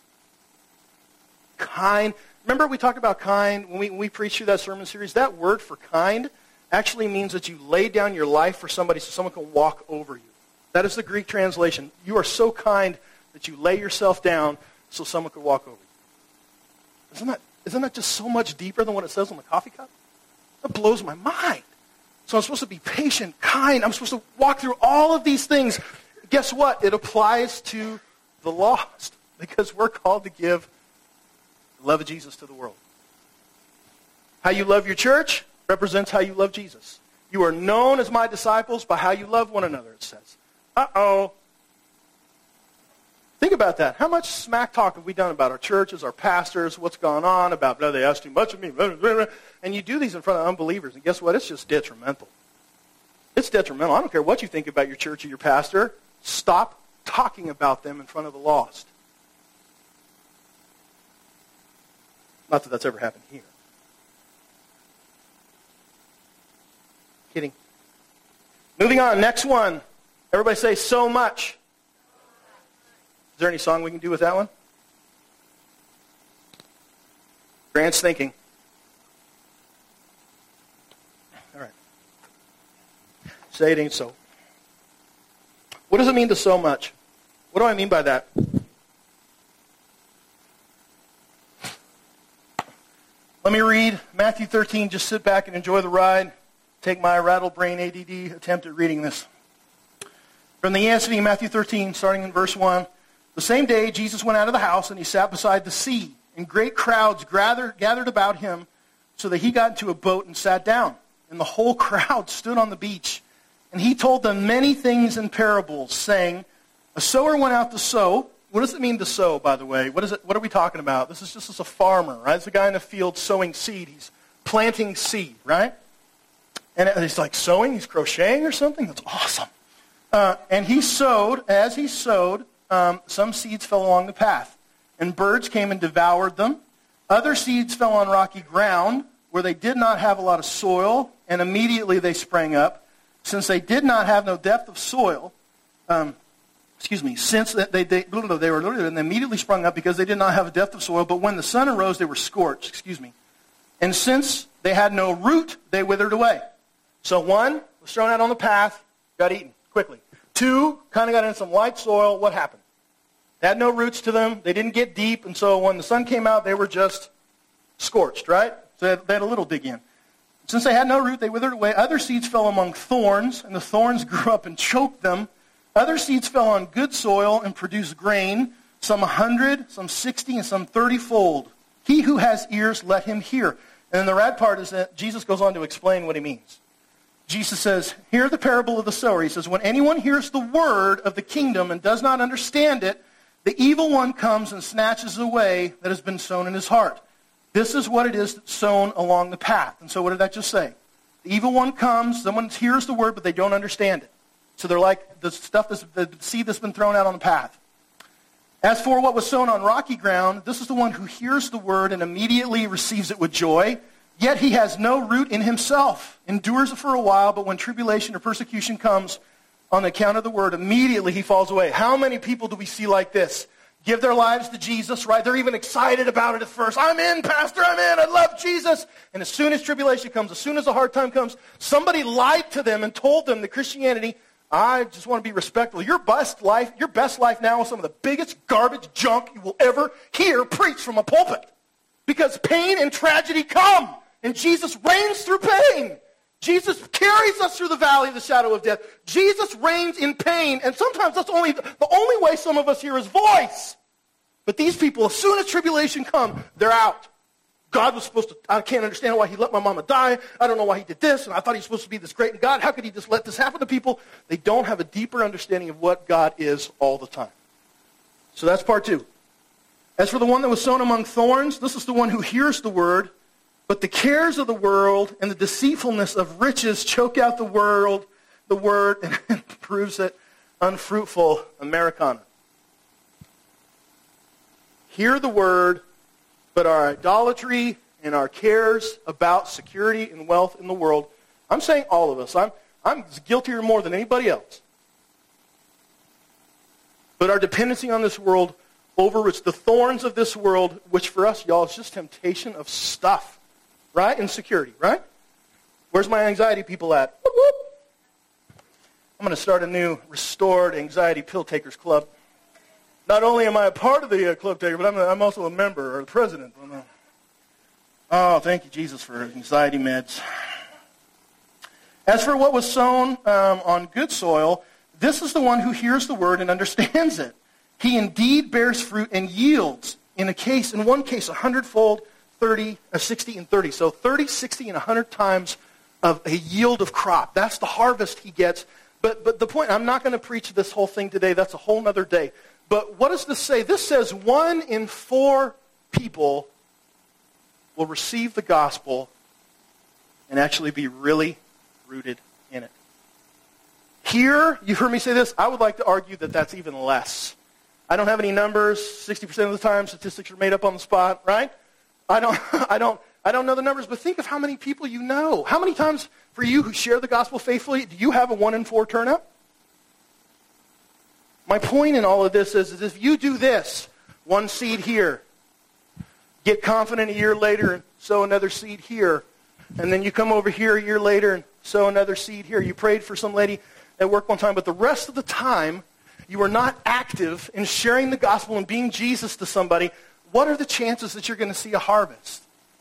kind. Remember we talked about kind when we preached through that sermon series? That word for kind actually means that you lay down your life for somebody so someone can walk over you. That is the Greek translation. You are so kind that you lay yourself down so someone can walk over you. Isn't that just so much deeper than what it says on the coffee cup? That blows my mind. So I'm supposed to be patient, kind. I'm supposed to walk through all of these things. Guess what? It applies to the lost, because we're called to give the love of Jesus to the world. How you love your church represents how you love Jesus. You are known as my disciples by how you love one another, it says. Uh-oh. Think about that. How much smack talk have we done about our churches, our pastors, what's gone on, about, they ask too much of me, and you do these in front of unbelievers, and guess what? It's just detrimental. It's detrimental. I don't care what you think about your church or your pastor. Stop talking about them in front of the lost. Not that that's ever happened here. Kidding. Moving on, next one. Everybody say, so much. Is there any song we can do with that one? Grant's thinking. All right. Say it ain't so. What does it mean to so much? What do I mean by that? Let me read Matthew 13. Just sit back and enjoy the ride. Take my rattle brain ADD attempt at reading this. From the ESV, Matthew 13, starting in verse 1. The same day, Jesus went out of the house, and he sat beside the sea. And great crowds gathered about him, so that he got into a boat and sat down. And the whole crowd stood on the beach. And he told them many things in parables, saying, a sower went out to sow. What does it mean to sow, by the way? What are we talking about? This is just as a farmer, right? It's a guy in the field sowing seed. He's planting seed, right? And he's like sowing, he's crocheting or something. That's awesome. And he sowed, as he sowed, some seeds fell along the path, and birds came and devoured them. Other seeds fell on rocky ground, where they did not have a lot of soil, and immediately they sprang up. Since they did not have no depth of soil, since they immediately sprung up because they did not have a depth of soil, but when the sun arose, they were scorched, And since they had no root, they withered away. So 1 was thrown out on the path, got eaten quickly. 2 kind of got in some light soil. What happened? They had no roots to them. They didn't get deep. And so when the sun came out, they were just scorched, right? So they had a little dig in. Since they had no root, they withered away. Other seeds fell among thorns, and the thorns grew up and choked them. Other seeds fell on good soil and produced grain, some 100, some 60, and some 30-fold. He who has ears, let him hear. And then the rad part is that Jesus goes on to explain what he means. Jesus says, hear the parable of the sower. He says, when anyone hears the word of the kingdom and does not understand it, the evil one comes and snatches away that has been sown in his heart. This is what it is that's sown along the path. And so what did that just say? The evil one comes, someone hears the word, but they don't understand it. So they're like the seed that's been thrown out on the path. As for what was sown on rocky ground, this is the one who hears the word and immediately receives it with joy. Yet he has no root in himself, endures it for a while, but when tribulation or persecution comes on account of the word, immediately he falls away. How many people do we see like this? Give their lives to Jesus, right? They're even excited about it at first. I'm in, Pastor, I'm in. I love Jesus. And as soon as tribulation comes, as soon as a hard time comes, somebody lied to them and told them that Christianity, I just want to be respectful. Your best life now is some of the biggest garbage junk you will ever hear preached from a pulpit. Because pain and tragedy come. And Jesus reigns through pain. Jesus carries us through the valley of the shadow of death. Jesus reigns in pain. And sometimes that's the only way some of us hear his voice. But these people, as soon as tribulation comes, they're out. God was supposed to, I can't understand why he let my mama die. I don't know why he did this. And I thought he was supposed to be this great in God. How could he just let this happen to people? They don't have a deeper understanding of what God is all the time. So that's part 2. As for the one that was sown among thorns, this is the one who hears the word, but the cares of the world and the deceitfulness of riches choke out the word, and proves it unfruitful. Americana. Hear the word, but our idolatry and our cares about security and wealth in the world, I'm saying all of us. I'm guiltier more than anybody else. But our dependency on this world overroots the thorns of this world, which for us, y'all, is just temptation of stuff. Right? Insecurity, right? Where's my anxiety people at? Whoop, whoop. I'm going to start a new restored anxiety pill takers club. Not only am I a part of the club taker, but I'm also a member or the president. Oh, thank you, Jesus, for anxiety meds. As for what was sown on good soil, this is the one who hears the word and understands it. He indeed bears fruit and yields, in one case, 100-fold, 30, 60, and 30. So 30, 60, and 100 times of a yield of crop. That's the harvest he gets. But the point, I'm not going to preach this whole thing today. That's a whole other day. But what does this say? This says 1 in 4 people will receive the gospel and actually be really rooted in it. Here, you've heard me say this, I would like to argue that that's even less. I don't have any numbers. 60% of the time, statistics are made up on the spot, right? I don't know the numbers, but think of how many people you know. How many times for you who share the gospel faithfully, do you have a 1 in 4 turnout? My point in all of this is if you do this, 1 seed here, get confident a year later and sow another seed here, and then you come over here a year later and sow another seed here. You prayed for some lady at work one time, but the rest of the time, you are not active in sharing the gospel and being Jesus to somebody. What are the chances that you're going to see a harvest?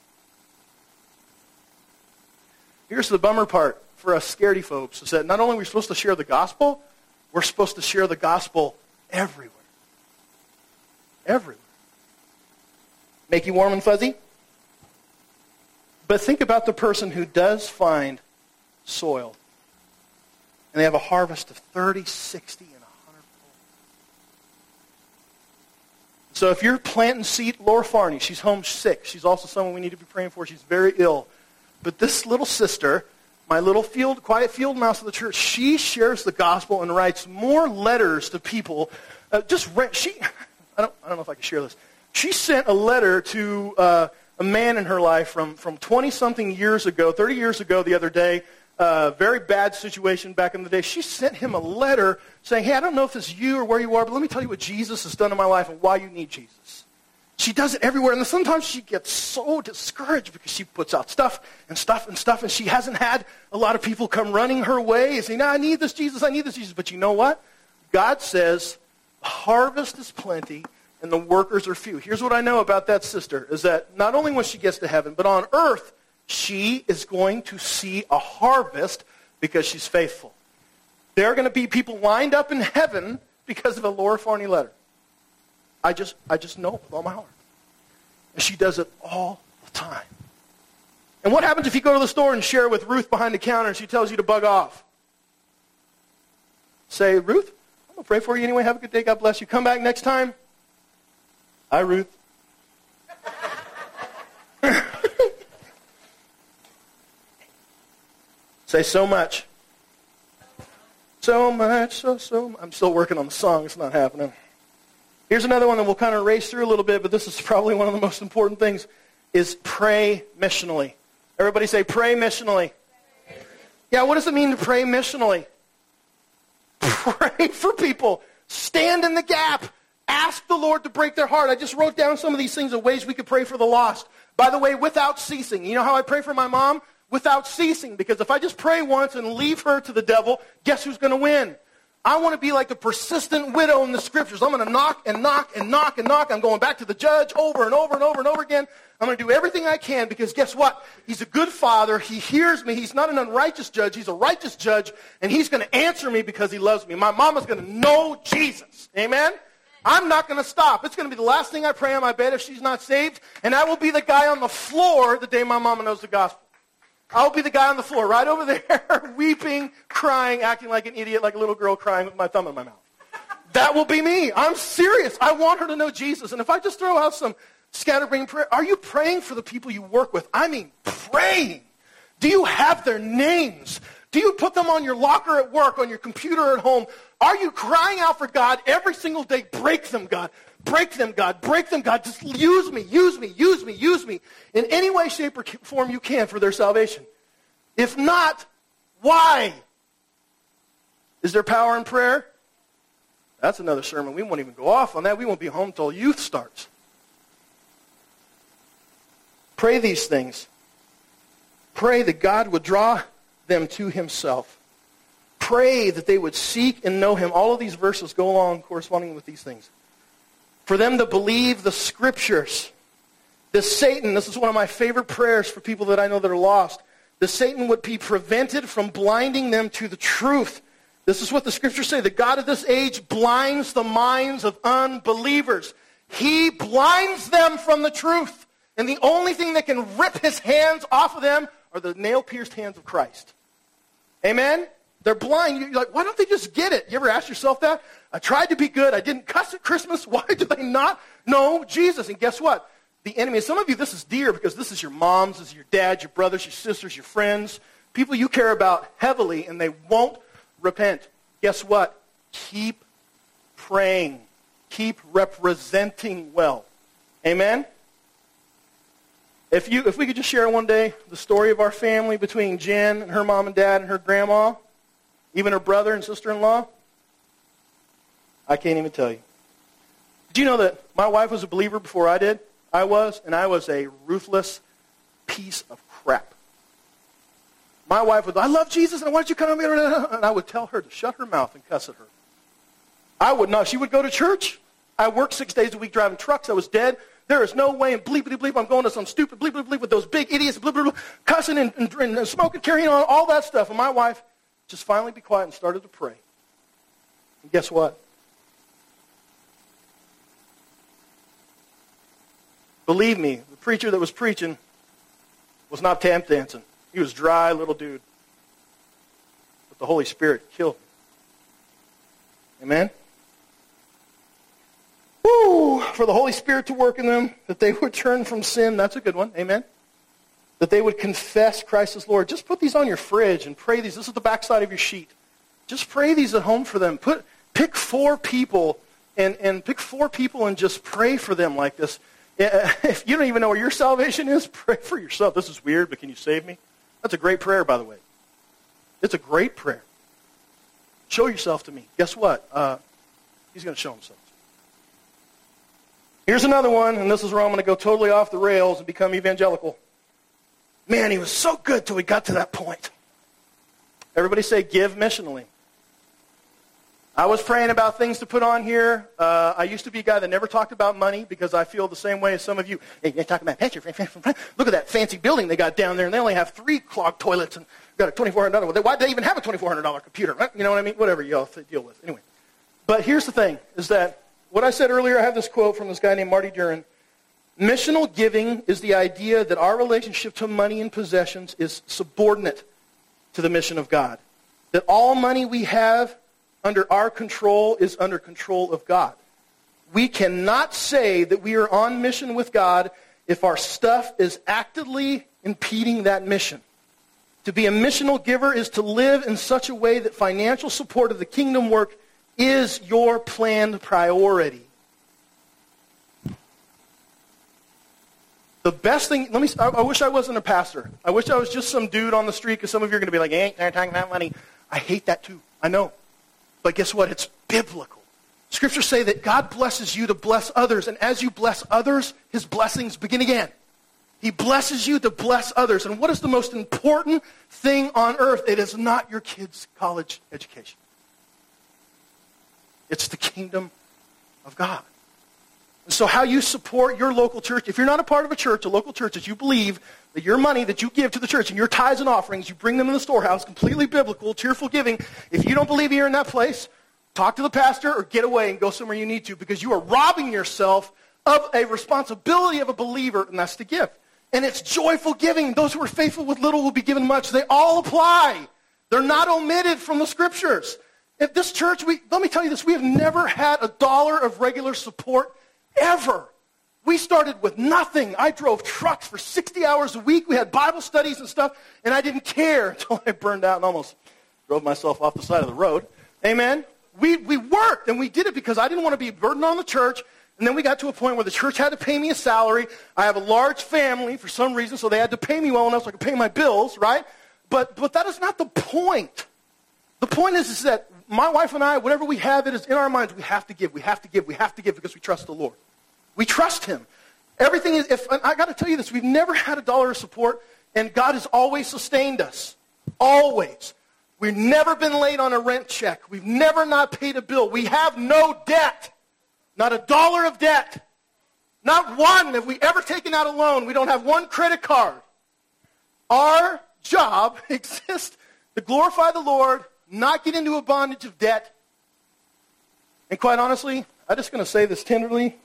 Here's the bummer part for us scaredy folks, is that not only are we supposed to share the gospel, we're supposed to share the gospel everywhere. Everywhere. Make you warm and fuzzy? But think about the person who does find soil, and they have a harvest of 30, 60, and 100 fold. So if you're planting seed, Laura Farney, she's home sick. She's also someone we need to be praying for. She's very ill. But this little sister, my little quiet field mouse of the church, she shares the gospel and writes more letters to people. I don't know if I can share this. She sent a letter to a man in her life from 20-something years ago, 30 years ago the other day, very bad situation back in the day. She sent him a letter saying, hey, I don't know if it's you or where you are, but let me tell you what Jesus has done in my life and why you need Jesus. She does it everywhere, and then sometimes she gets so discouraged because she puts out stuff, and she hasn't had a lot of people come running her way and saying, no, I need this Jesus. But you know what? God says, harvest is plenty, and the workers are few. Here's what I know about that sister, is that not only when she gets to heaven, but on earth, she is going to see a harvest because she's faithful. There are going to be people lined up in heaven because of a Laura Farney letter. I just know it with all my heart. And she does it all the time. And what happens if you go to the store and share with Ruth behind the counter and she tells you to bug off? Say, Ruth, I'm going to pray for you anyway. Have a good day. God bless you. Come back next time. Hi, Ruth. Say so much. So much, so. I'm still working on the song. It's not happening. Here's another one that we'll kind of race through a little bit, but this is probably one of the most important things, is pray missionally. Everybody say, pray missionally. Yeah, what does it mean to pray missionally? Pray for people. Stand in the gap. Ask the Lord to break their heart. I just wrote down some of these things of ways we could pray for the lost. By the way, without ceasing. You know how I pray for my mom? Without ceasing. Because if I just pray once and leave her to the devil, guess who's going to win? I want to be like the persistent widow in the scriptures. I'm going to knock and knock and knock and knock. I'm going back to the judge over and over and over and over again. I'm going to do everything I can because guess what? He's a good father. He hears me. He's not an unrighteous judge. He's a righteous judge. And he's going to answer me because he loves me. My mama's going to know Jesus. Amen? I'm not going to stop. It's going to be the last thing I pray on my bed if she's not saved. And I will be the guy on the floor the day my mama knows the gospel. I'll be the guy on the floor right over there, weeping, crying, acting like an idiot, like a little girl crying with my thumb in my mouth. That will be me. I'm serious. I want her to know Jesus. And if I just throw out some scatterbrain prayer, are you praying for the people you work with? I mean, praying. Do you have their names? Do you put them on your locker at work, on your computer at home? Are you crying out for God every single day? Break them, God. Break them, God. Break them, God. Just use me, use me, use me, use me in any way, shape, or form you can for their salvation. If not, why? Is there power in prayer? That's another sermon. We won't even go off on that. We won't be home until youth starts. Pray these things. Pray that God would draw them to himself. Pray that they would seek and know him. All of these verses go along corresponding with these things. For them to believe the scriptures. This is one of my favorite prayers for people that I know that are lost. The Satan would be prevented from blinding them to the truth. This is what the scriptures say. The God of this age blinds the minds of unbelievers. He blinds them from the truth. And the only thing that can rip his hands off of them are the nail-pierced hands of Christ. Amen? They're blind. You're like, why don't they just get it? You ever ask yourself that? I tried to be good. I didn't cuss at Christmas. Why do they not know Jesus? And guess what? The enemy, some of you, this is dear because this is your moms, this is your dad, your brothers, your sisters, your friends, people you care about heavily, and they won't repent. Guess what? Keep praying. Keep representing well. Amen? If we could just share one day the story of our family between Jen and her mom and dad and her grandma, even her brother and sister-in-law, I can't even tell you. Did you know that my wife was a believer before I did? I was a ruthless piece of crap. My wife would, I love Jesus, and why don't you come to me? And I would tell her to shut her mouth and cuss at her. I would not. She would go to church. I worked 6 days a week driving trucks. I was dead. There is no way in bleepity bleep I'm going to some stupid bleep bleep bleep with those big idiots, bleep bleep bleep, cussing and smoking, carrying on, all that stuff. And my wife just finally be quiet and started to pray. And guess what? Believe me, the preacher that was preaching was not tap dancing. He was dry little dude. But the Holy Spirit killed him. Amen? Woo! For the Holy Spirit to work in them, that they would turn from sin. That's a good one. Amen? That they would confess Christ as Lord. Just put these on your fridge and pray these. This is the backside of your sheet. Just pray these at home for them. Pick 4 people and pick 4 people and just pray for them like this. If you don't even know where your salvation is, pray for yourself. This is weird, but can you save me? That's a great prayer, by the way. It's a great prayer. Show yourself to me. Guess what? He's going to show himself. Here's another one, and this is where I'm going to go totally off the rails and become evangelical. Man, he was so good till we got to that point. Everybody say, give missionally. I was praying about things to put on here. I used to be a guy that never talked about money because I feel the same way as some of you. Hey, you're talking about Pastor. Look at that fancy building they got down there, and they only have 3 clogged toilets and got a $2,400. Why do they even have a $2,400 computer? You know what I mean? Whatever you all deal with. Anyway, but here's the thing: is that what I said earlier. I have this quote from this guy named Marty Duran. Missional giving is the idea that our relationship to money and possessions is subordinate to the mission of God. That all money we have under our control is under control of God. We cannot say that we are on mission with God if our stuff is actively impeding that mission. To be a missional giver is to live in such a way that financial support of the kingdom work is your planned priority. The best thing, I wish I wasn't a pastor. I wish I was just some dude on the street, because some of you are going to be like, ain't they're talking about money. I hate that too. I know. But guess what? It's biblical. Scriptures say that God blesses you to bless others, and as you bless others, his blessings begin again. He blesses you to bless others. And what is the most important thing on earth? It is not your kid's college education. It's the kingdom of God. And so how you support your local church, if you're not a part of a church, a local church, is you believe that your money that you give to the church and your tithes and offerings, you bring them in the storehouse, completely biblical, cheerful giving. If you don't believe you're in that place, talk to the pastor or get away and go somewhere you need to, because you are robbing yourself of a responsibility of a believer, and that's to give. And it's joyful giving. Those who are faithful with little will be given much. They all apply. They're not omitted from the Scriptures. At this church, let me tell you this, we have never had $1 of regular support ever. We started with nothing. I drove trucks for 60 hours a week. We had Bible studies and stuff, and I didn't care until I burned out and almost drove myself off the side of the road. Amen? We worked, and we did it because I didn't want to be a burden on the church. And then we got to a point where the church had to pay me a salary. I have a large family for some reason, so they had to pay me well enough so I could pay my bills, right? But that is not the point. The point is that my wife and I, whatever we have, it is in our minds, we have to give, we have to give, we have to give because we trust the Lord. We trust him. Everything is, I got to tell you this, we've never had $1 of support, and God has always sustained us. Always. We've never been late on a rent check. We've never not paid a bill. We have no debt. Not $1 of debt. Not one have we ever taken out a loan. We don't have one credit card. Our job exists to glorify the Lord, not get into a bondage of debt. And quite honestly, I'm just going to say this tenderly.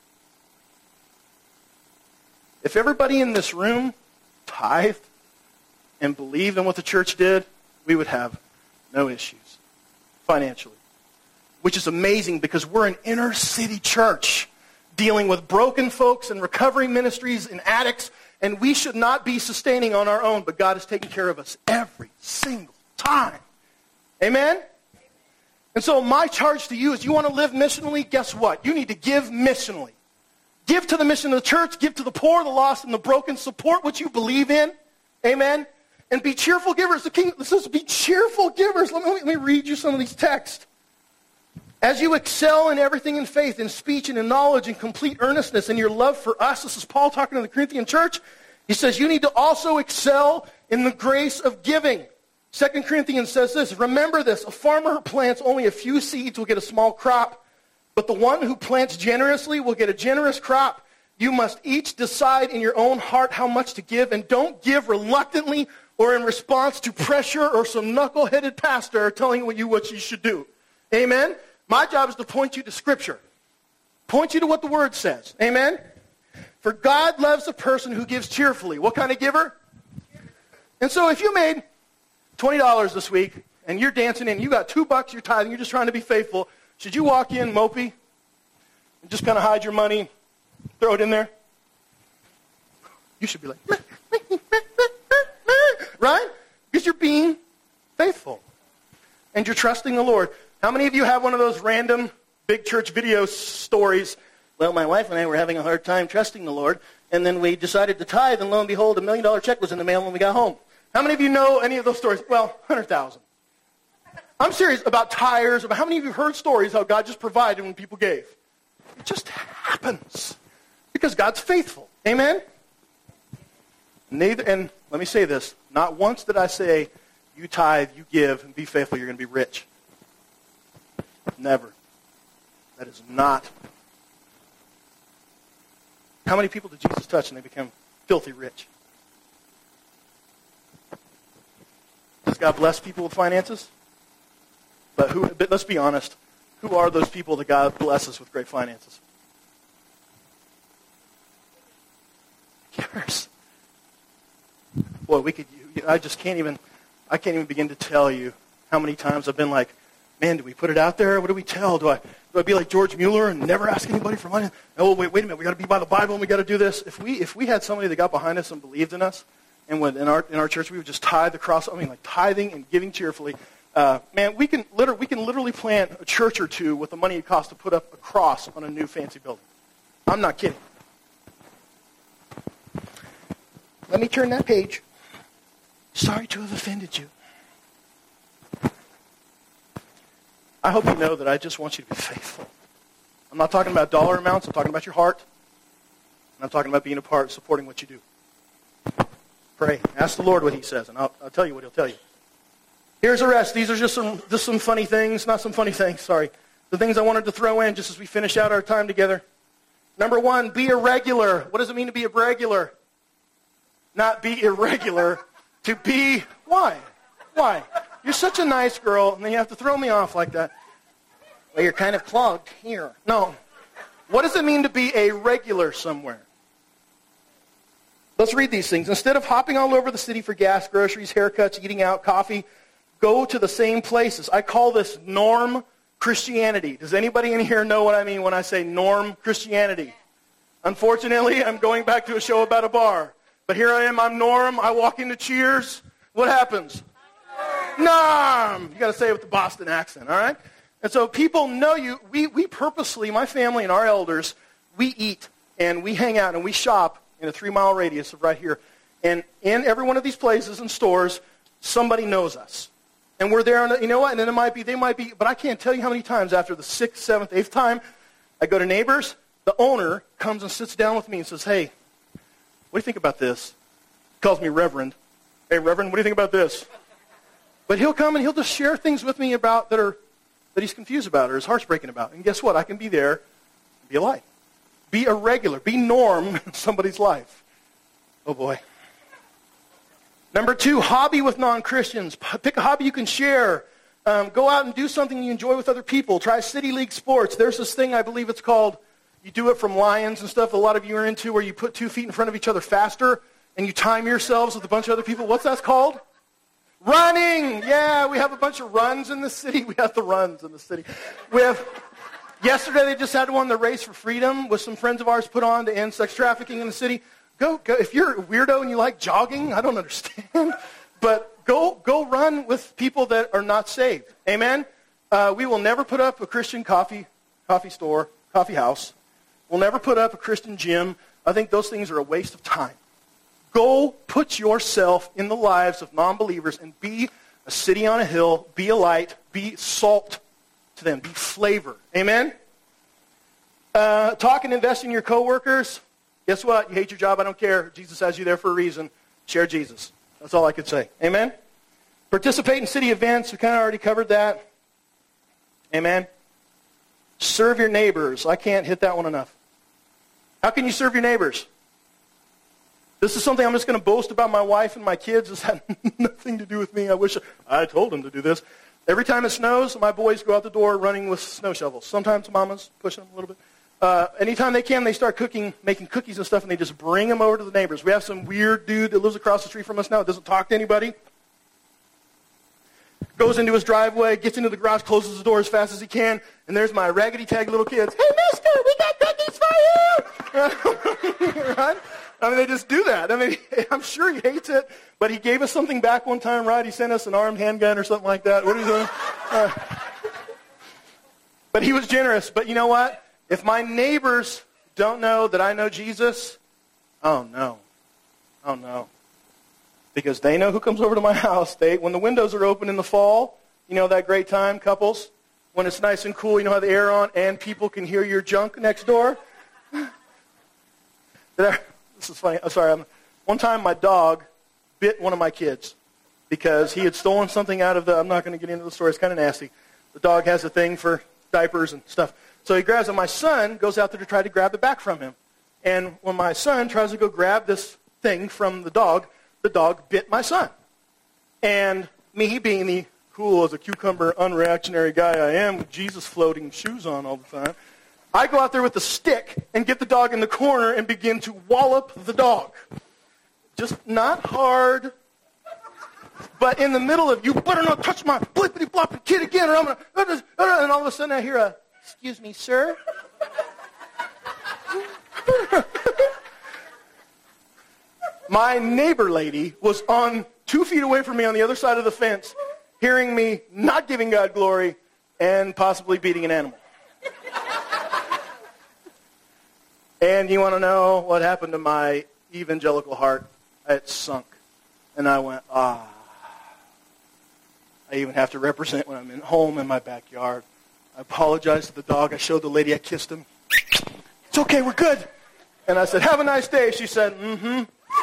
If everybody in this room tithed and believed in what the church did, we would have no issues financially. Which is amazing because we're an inner city church dealing with broken folks and recovery ministries and addicts, and we should not be sustaining on our own, but God is taking care of us every single time. Amen? And so my charge to you is, you want to live missionally? Guess what? You need to give missionally. Give to the mission of the church. Give to the poor, the lost, and the broken. Support what you believe in. Amen? And be cheerful givers. The king says be cheerful givers. Let me read you some of these texts. As you excel in everything in faith, in speech, and in knowledge, and complete earnestness, and your love for us, this is Paul talking to the Corinthian church. He says you need to also excel in the grace of giving. 2 Corinthians says this, remember this, a farmer who plants only a few seeds will get a small crop, but the one who plants generously will get a generous crop. You must each decide in your own heart how much to give, and don't give reluctantly or in response to pressure or some knuckle-headed pastor telling you what you should do. Amen? My job is to point you to Scripture. Point you to what the Word says. Amen? For God loves a person who gives cheerfully. What kind of giver? And so if you made $20 this week, and you're dancing in, you got $2 you're tithing, you're just trying to be faithful, should you walk in mopey and just kind of hide your money, throw it in there? You should be like, right? Because you're being faithful. And you're trusting the Lord. How many of you have one of those random big church video stories? Well, my wife and I were having a hard time trusting the Lord, and then we decided to tithe, and lo and behold, $1 million check was in the mail when we got home. How many of you know any of those stories? Well, 100,000. I'm serious about tires. How many of you have heard stories how God just provided when people gave? It just happens because God's faithful. Amen? And let me say this. Not once did I say, you tithe, you give, and be faithful, you're going to be rich. Never. That is not. How many people did Jesus touch and they became filthy rich? Does God bless people with finances? But let's be honest. Who are those people that God blesses with great finances? Boy, I can't even begin to tell you how many times I've been like, man, do we put it out there? What do we tell? Do I be like George Mueller and never ask anybody for money? Oh, wait a minute, we got to be by the Bible and we got to do this. If we had somebody that got behind us and believed in us, and in our church we would just tithe the cross, like tithing and giving cheerfully. Man, we can literally plant a church or two with the money it costs to put up a cross on a new fancy building. I'm not kidding. Let me turn that page. Sorry to have offended you. I hope you know that I just want you to be faithful. I'm not talking about dollar amounts. I'm talking about your heart. And I'm talking about being a part, supporting what you do. Pray. Ask the Lord what he says, and I'll tell you what he'll tell you. Here's the rest. These are just some funny things. Not some funny things, sorry. The things I wanted to throw in just as we finish out our time together. Number 1, be a regular. What does it mean to be a regular? Not be irregular. To be, why? Why? You're such a nice girl, and then you have to throw me off like that. Well, you're kind of clogged here. No. What does it mean to be a regular somewhere? Let's read these things. Instead of hopping all over the city for gas, groceries, haircuts, eating out, coffee, go to the same places. I call this norm Christianity. Does anybody in here know what I mean when I say norm Christianity? Unfortunately, I'm going back to a show about a bar. But here I am, I'm Norm. I walk into Cheers. What happens? Norm! You got to say it with the Boston accent, all right? And so people know you. We purposely, my family and our elders, we eat and we hang out and we shop in a 3-mile radius of right here. And in every one of these places and stores, somebody knows us. And we're there, and you know what? And then they might be, but I can't tell you how many times after the 6th, 7th, 8th time, I go to Neighbors, the owner comes and sits down with me and says, hey, what do you think about this? He calls me Reverend. Hey, Reverend, what do you think about this? But he'll come and he'll just share things with me about that he's confused about or his heart's breaking about. And guess what? I can be there and be a light. Be a regular. Be norm in somebody's life. Oh, boy. Number 2, hobby with non-Christians. Pick a hobby you can share. Go out and do something you enjoy with other people. Try City League sports. There's this thing, I believe it's called, you do it from Lions and stuff a lot of you are into, where you put 2 feet in front of each other faster and you time yourselves with a bunch of other people. What's that called? Running. Yeah, we have a bunch of runs in the city. We have the runs in the city. Yesterday they just had one, the Race for Freedom, with some friends of ours put on to end sex trafficking in the city. Go. If you're a weirdo and you like jogging, I don't understand. But go run with people that are not saved. Amen? We will never put up a Christian coffee store, coffee house. We'll never put up a Christian gym. I think those things are a waste of time. Go put yourself in the lives of non-believers and be a city on a hill, be a light, be salt to them, be flavor. Amen? Talk and invest in your coworkers. Guess what? You hate your job, I don't care. Jesus has you there for a reason. Share Jesus. That's all I could say. Amen? Participate in city events. We kind of already covered that. Amen? Serve your neighbors. I can't hit that one enough. How can you serve your neighbors? This is something I'm just going to boast about my wife and my kids. This had nothing to do with me. I wish I told them to do this. Every time it snows, my boys go out the door running with snow shovels. Sometimes mama's pushing them a little bit. Anytime they can, they start making cookies and stuff, and they just bring them over to the neighbors. We have some weird dude that lives across the street from us now, doesn't talk to anybody. Goes into his driveway, gets into the garage, closes the door as fast as he can, and there's my raggedy-tag little kids. Hey, mister, we got cookies for you! Right? I mean, they just do that. I mean, I'm sure he hates it, but he gave us something back one time, right? He sent us an armed handgun or something like that. What are you doing? But he was generous. But you know what? If my neighbors don't know that I know Jesus, oh no. Oh no. Because they know who comes over to my house. When the windows are open in the fall, you know that great time, couples? When it's nice and cool, you know, have the air on, and people can hear your junk next door? This is funny. I'm sorry. One time my dog bit one of my kids because he had stolen something out of the, I'm not going to get into the story. It's kind of nasty. The dog has a thing for diapers and stuff. So he grabs it. My son goes out there to try to grab it back from him. And when my son tries to go grab this thing from the dog bit my son. And me being the cool as a cucumber, unreactionary guy I am, with Jesus floating shoes on all the time, I go out there with the stick and get the dog in the corner and begin to wallop the dog. Just not hard, but in the middle of, you better not touch my blippity-bloppity kid again, or I'm going to, and all of a sudden I hear excuse me, sir? My neighbor lady was on 2 feet away from me on the other side of the fence, hearing me not giving God glory and possibly beating an animal. And you want to know what happened to my evangelical heart? It sunk. And I went, I even have to represent when I'm home in my backyard. I apologized to the dog. I showed the lady. I kissed him. It's okay. We're good. And I said, have a nice day. She said, mm-hmm.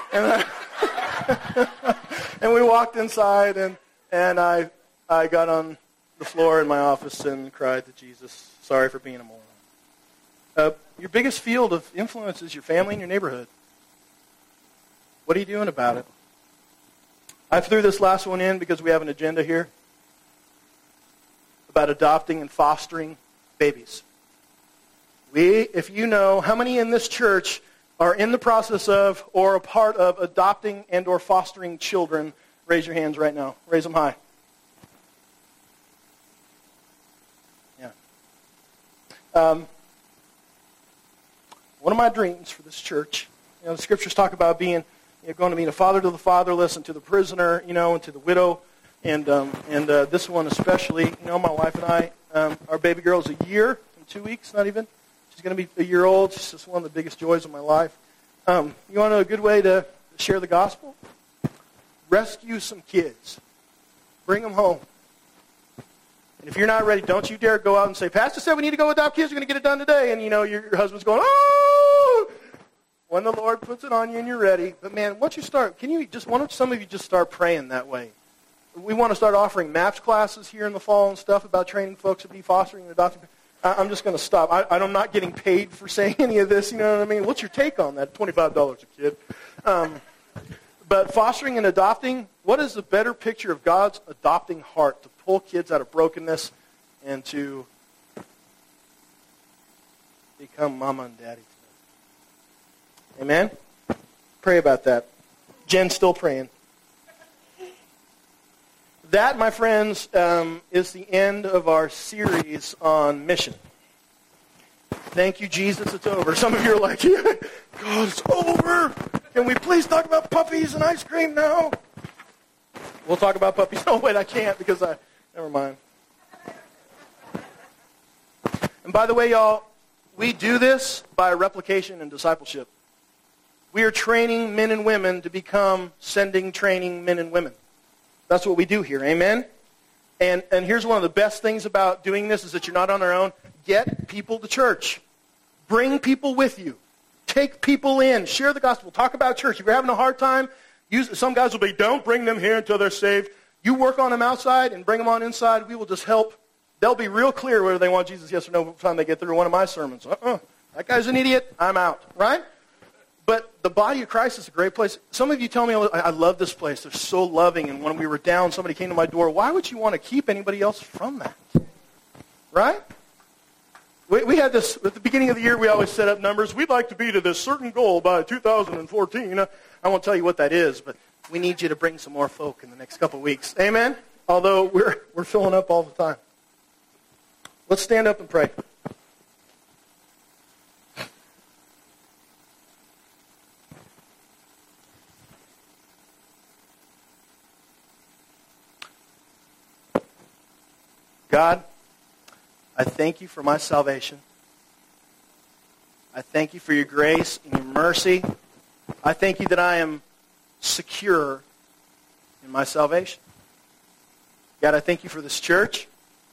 And, and we walked inside, and I got on the floor in my office and cried to Jesus, sorry for being a moron. Your biggest field of influence is your family and your neighborhood. What are you doing about it? I threw this last one in because we have an agenda here about adopting and fostering babies. If you know, how many in this church are in the process of or a part of adopting and or fostering children? Raise your hands right now. Raise them high. Yeah. One of my dreams for this church, the scriptures talk about being, going to be a father to the fatherless and to the prisoner, and to the widow, and this one especially. My wife and I, our baby girl is a year and 2 weeks, not even. She's going to be a year old. She's just one of the biggest joys of my life. You want to know a good way to share the gospel? Rescue some kids. Bring them home. And if you're not ready, don't you dare go out and say, Pastor said we need to go adopt kids. We're going to get it done today. And, your husband's going, oh! When the Lord puts it on you and you're ready. But, man, once you start, why don't some of you just start praying that way? We want to start offering MAPS classes here in the fall and stuff about training folks to be fostering and adopting. I'm just going to stop. I'm not getting paid for saying any of this. You know what I mean? What's your take on that? $25 a kid. But fostering and adopting, what is the better picture of God's adopting heart to pull kids out of brokenness and to become mama and daddy together? Amen? Pray about that. Jen's still praying. That, my friends, is the end of our series on mission. Thank you, Jesus, it's over. Some of you are like, yeah, God, it's over. Can we please talk about puppies and ice cream now? We'll talk about puppies. No, wait, I can't because never mind. And by the way, y'all, we do this by replication and discipleship. We are training men and women to become sending, training men and women. That's what we do here, amen? And here's one of the best things about doing this is that you're not on our own. Get people to church. Bring people with you. Take people in. Share the gospel. Talk about church. If you're having a hard time, some guys will be, don't bring them here until they're saved. You work on them outside and bring them on inside. We will just help. They'll be real clear whether they want Jesus, yes or no, by the time they get through one of my sermons. That guy's an idiot. I'm out. Right? But the body of Christ is a great place. Some of you tell me, I love this place. They're so loving. And when we were down, somebody came to my door. Why would you want to keep anybody else from that? Right? We had this, at the beginning of the year, we always set up numbers. We'd like to be to this certain goal by 2014. I won't tell you what that is, but we need you to bring some more folk in the next couple of weeks. Amen? Although we're filling up all the time. Let's stand up and pray. God, I thank you for my salvation. I thank you for your grace and your mercy. I thank you that I am secure in my salvation. God, I thank you for this church.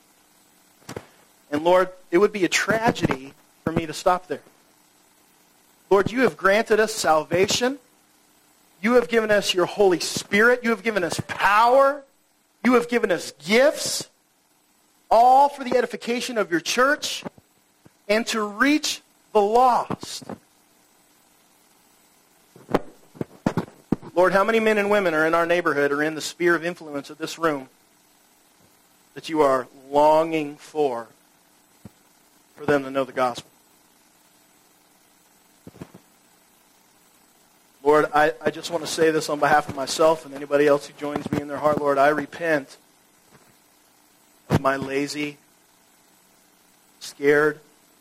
And Lord, it would be a tragedy for me to stop there. Lord, you have granted us salvation. You have given us your Holy Spirit. You have given us power. You have given us gifts. All for the edification of your church and to reach the lost. Lord, how many men and women are in our neighborhood or in the sphere of influence of this room that you are longing for them to know the gospel? Lord, Lord, I just want to say this on behalf of myself and anybody else who joins me in their heart. Lord, I repent of my lazy, scared,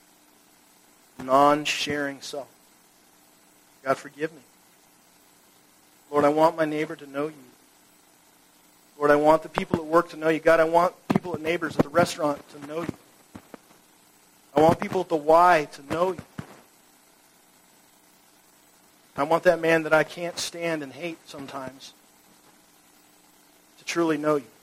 non-sharing self. God, forgive me. Lord, I want my neighbor to know you. Lord, I want the people at work to know you. God, I want people at neighbors at the restaurant to know you. I want people at the Y to know you. I want that man that I can't stand and hate sometimes to truly know you.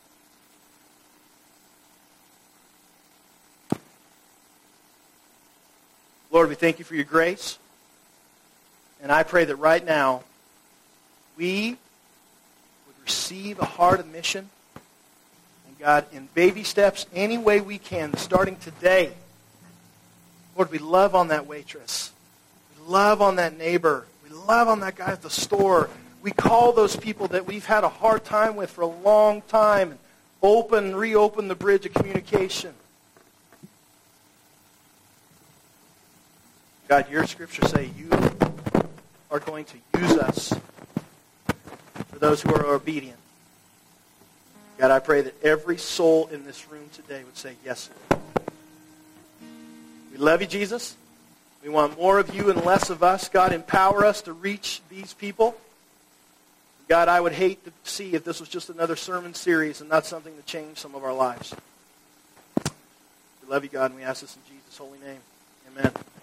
Lord, we thank you for your grace. And I pray that right now we would receive a heart of mission. And God, in baby steps, any way we can, starting today, Lord, we love on that waitress. We love on that neighbor. We love on that guy at the store. We call those people that we've had a hard time with for a long time and reopen the bridge of communication. God, your scriptures say you are going to use us for those who are obedient. God, I pray that every soul in this room today would say, yes, Lord. We love you, Jesus. We want more of you and less of us. God, empower us to reach these people. God, I would hate to see if this was just another sermon series and not something to change some of our lives. We love you, God, and we ask this in Jesus' holy name. Amen.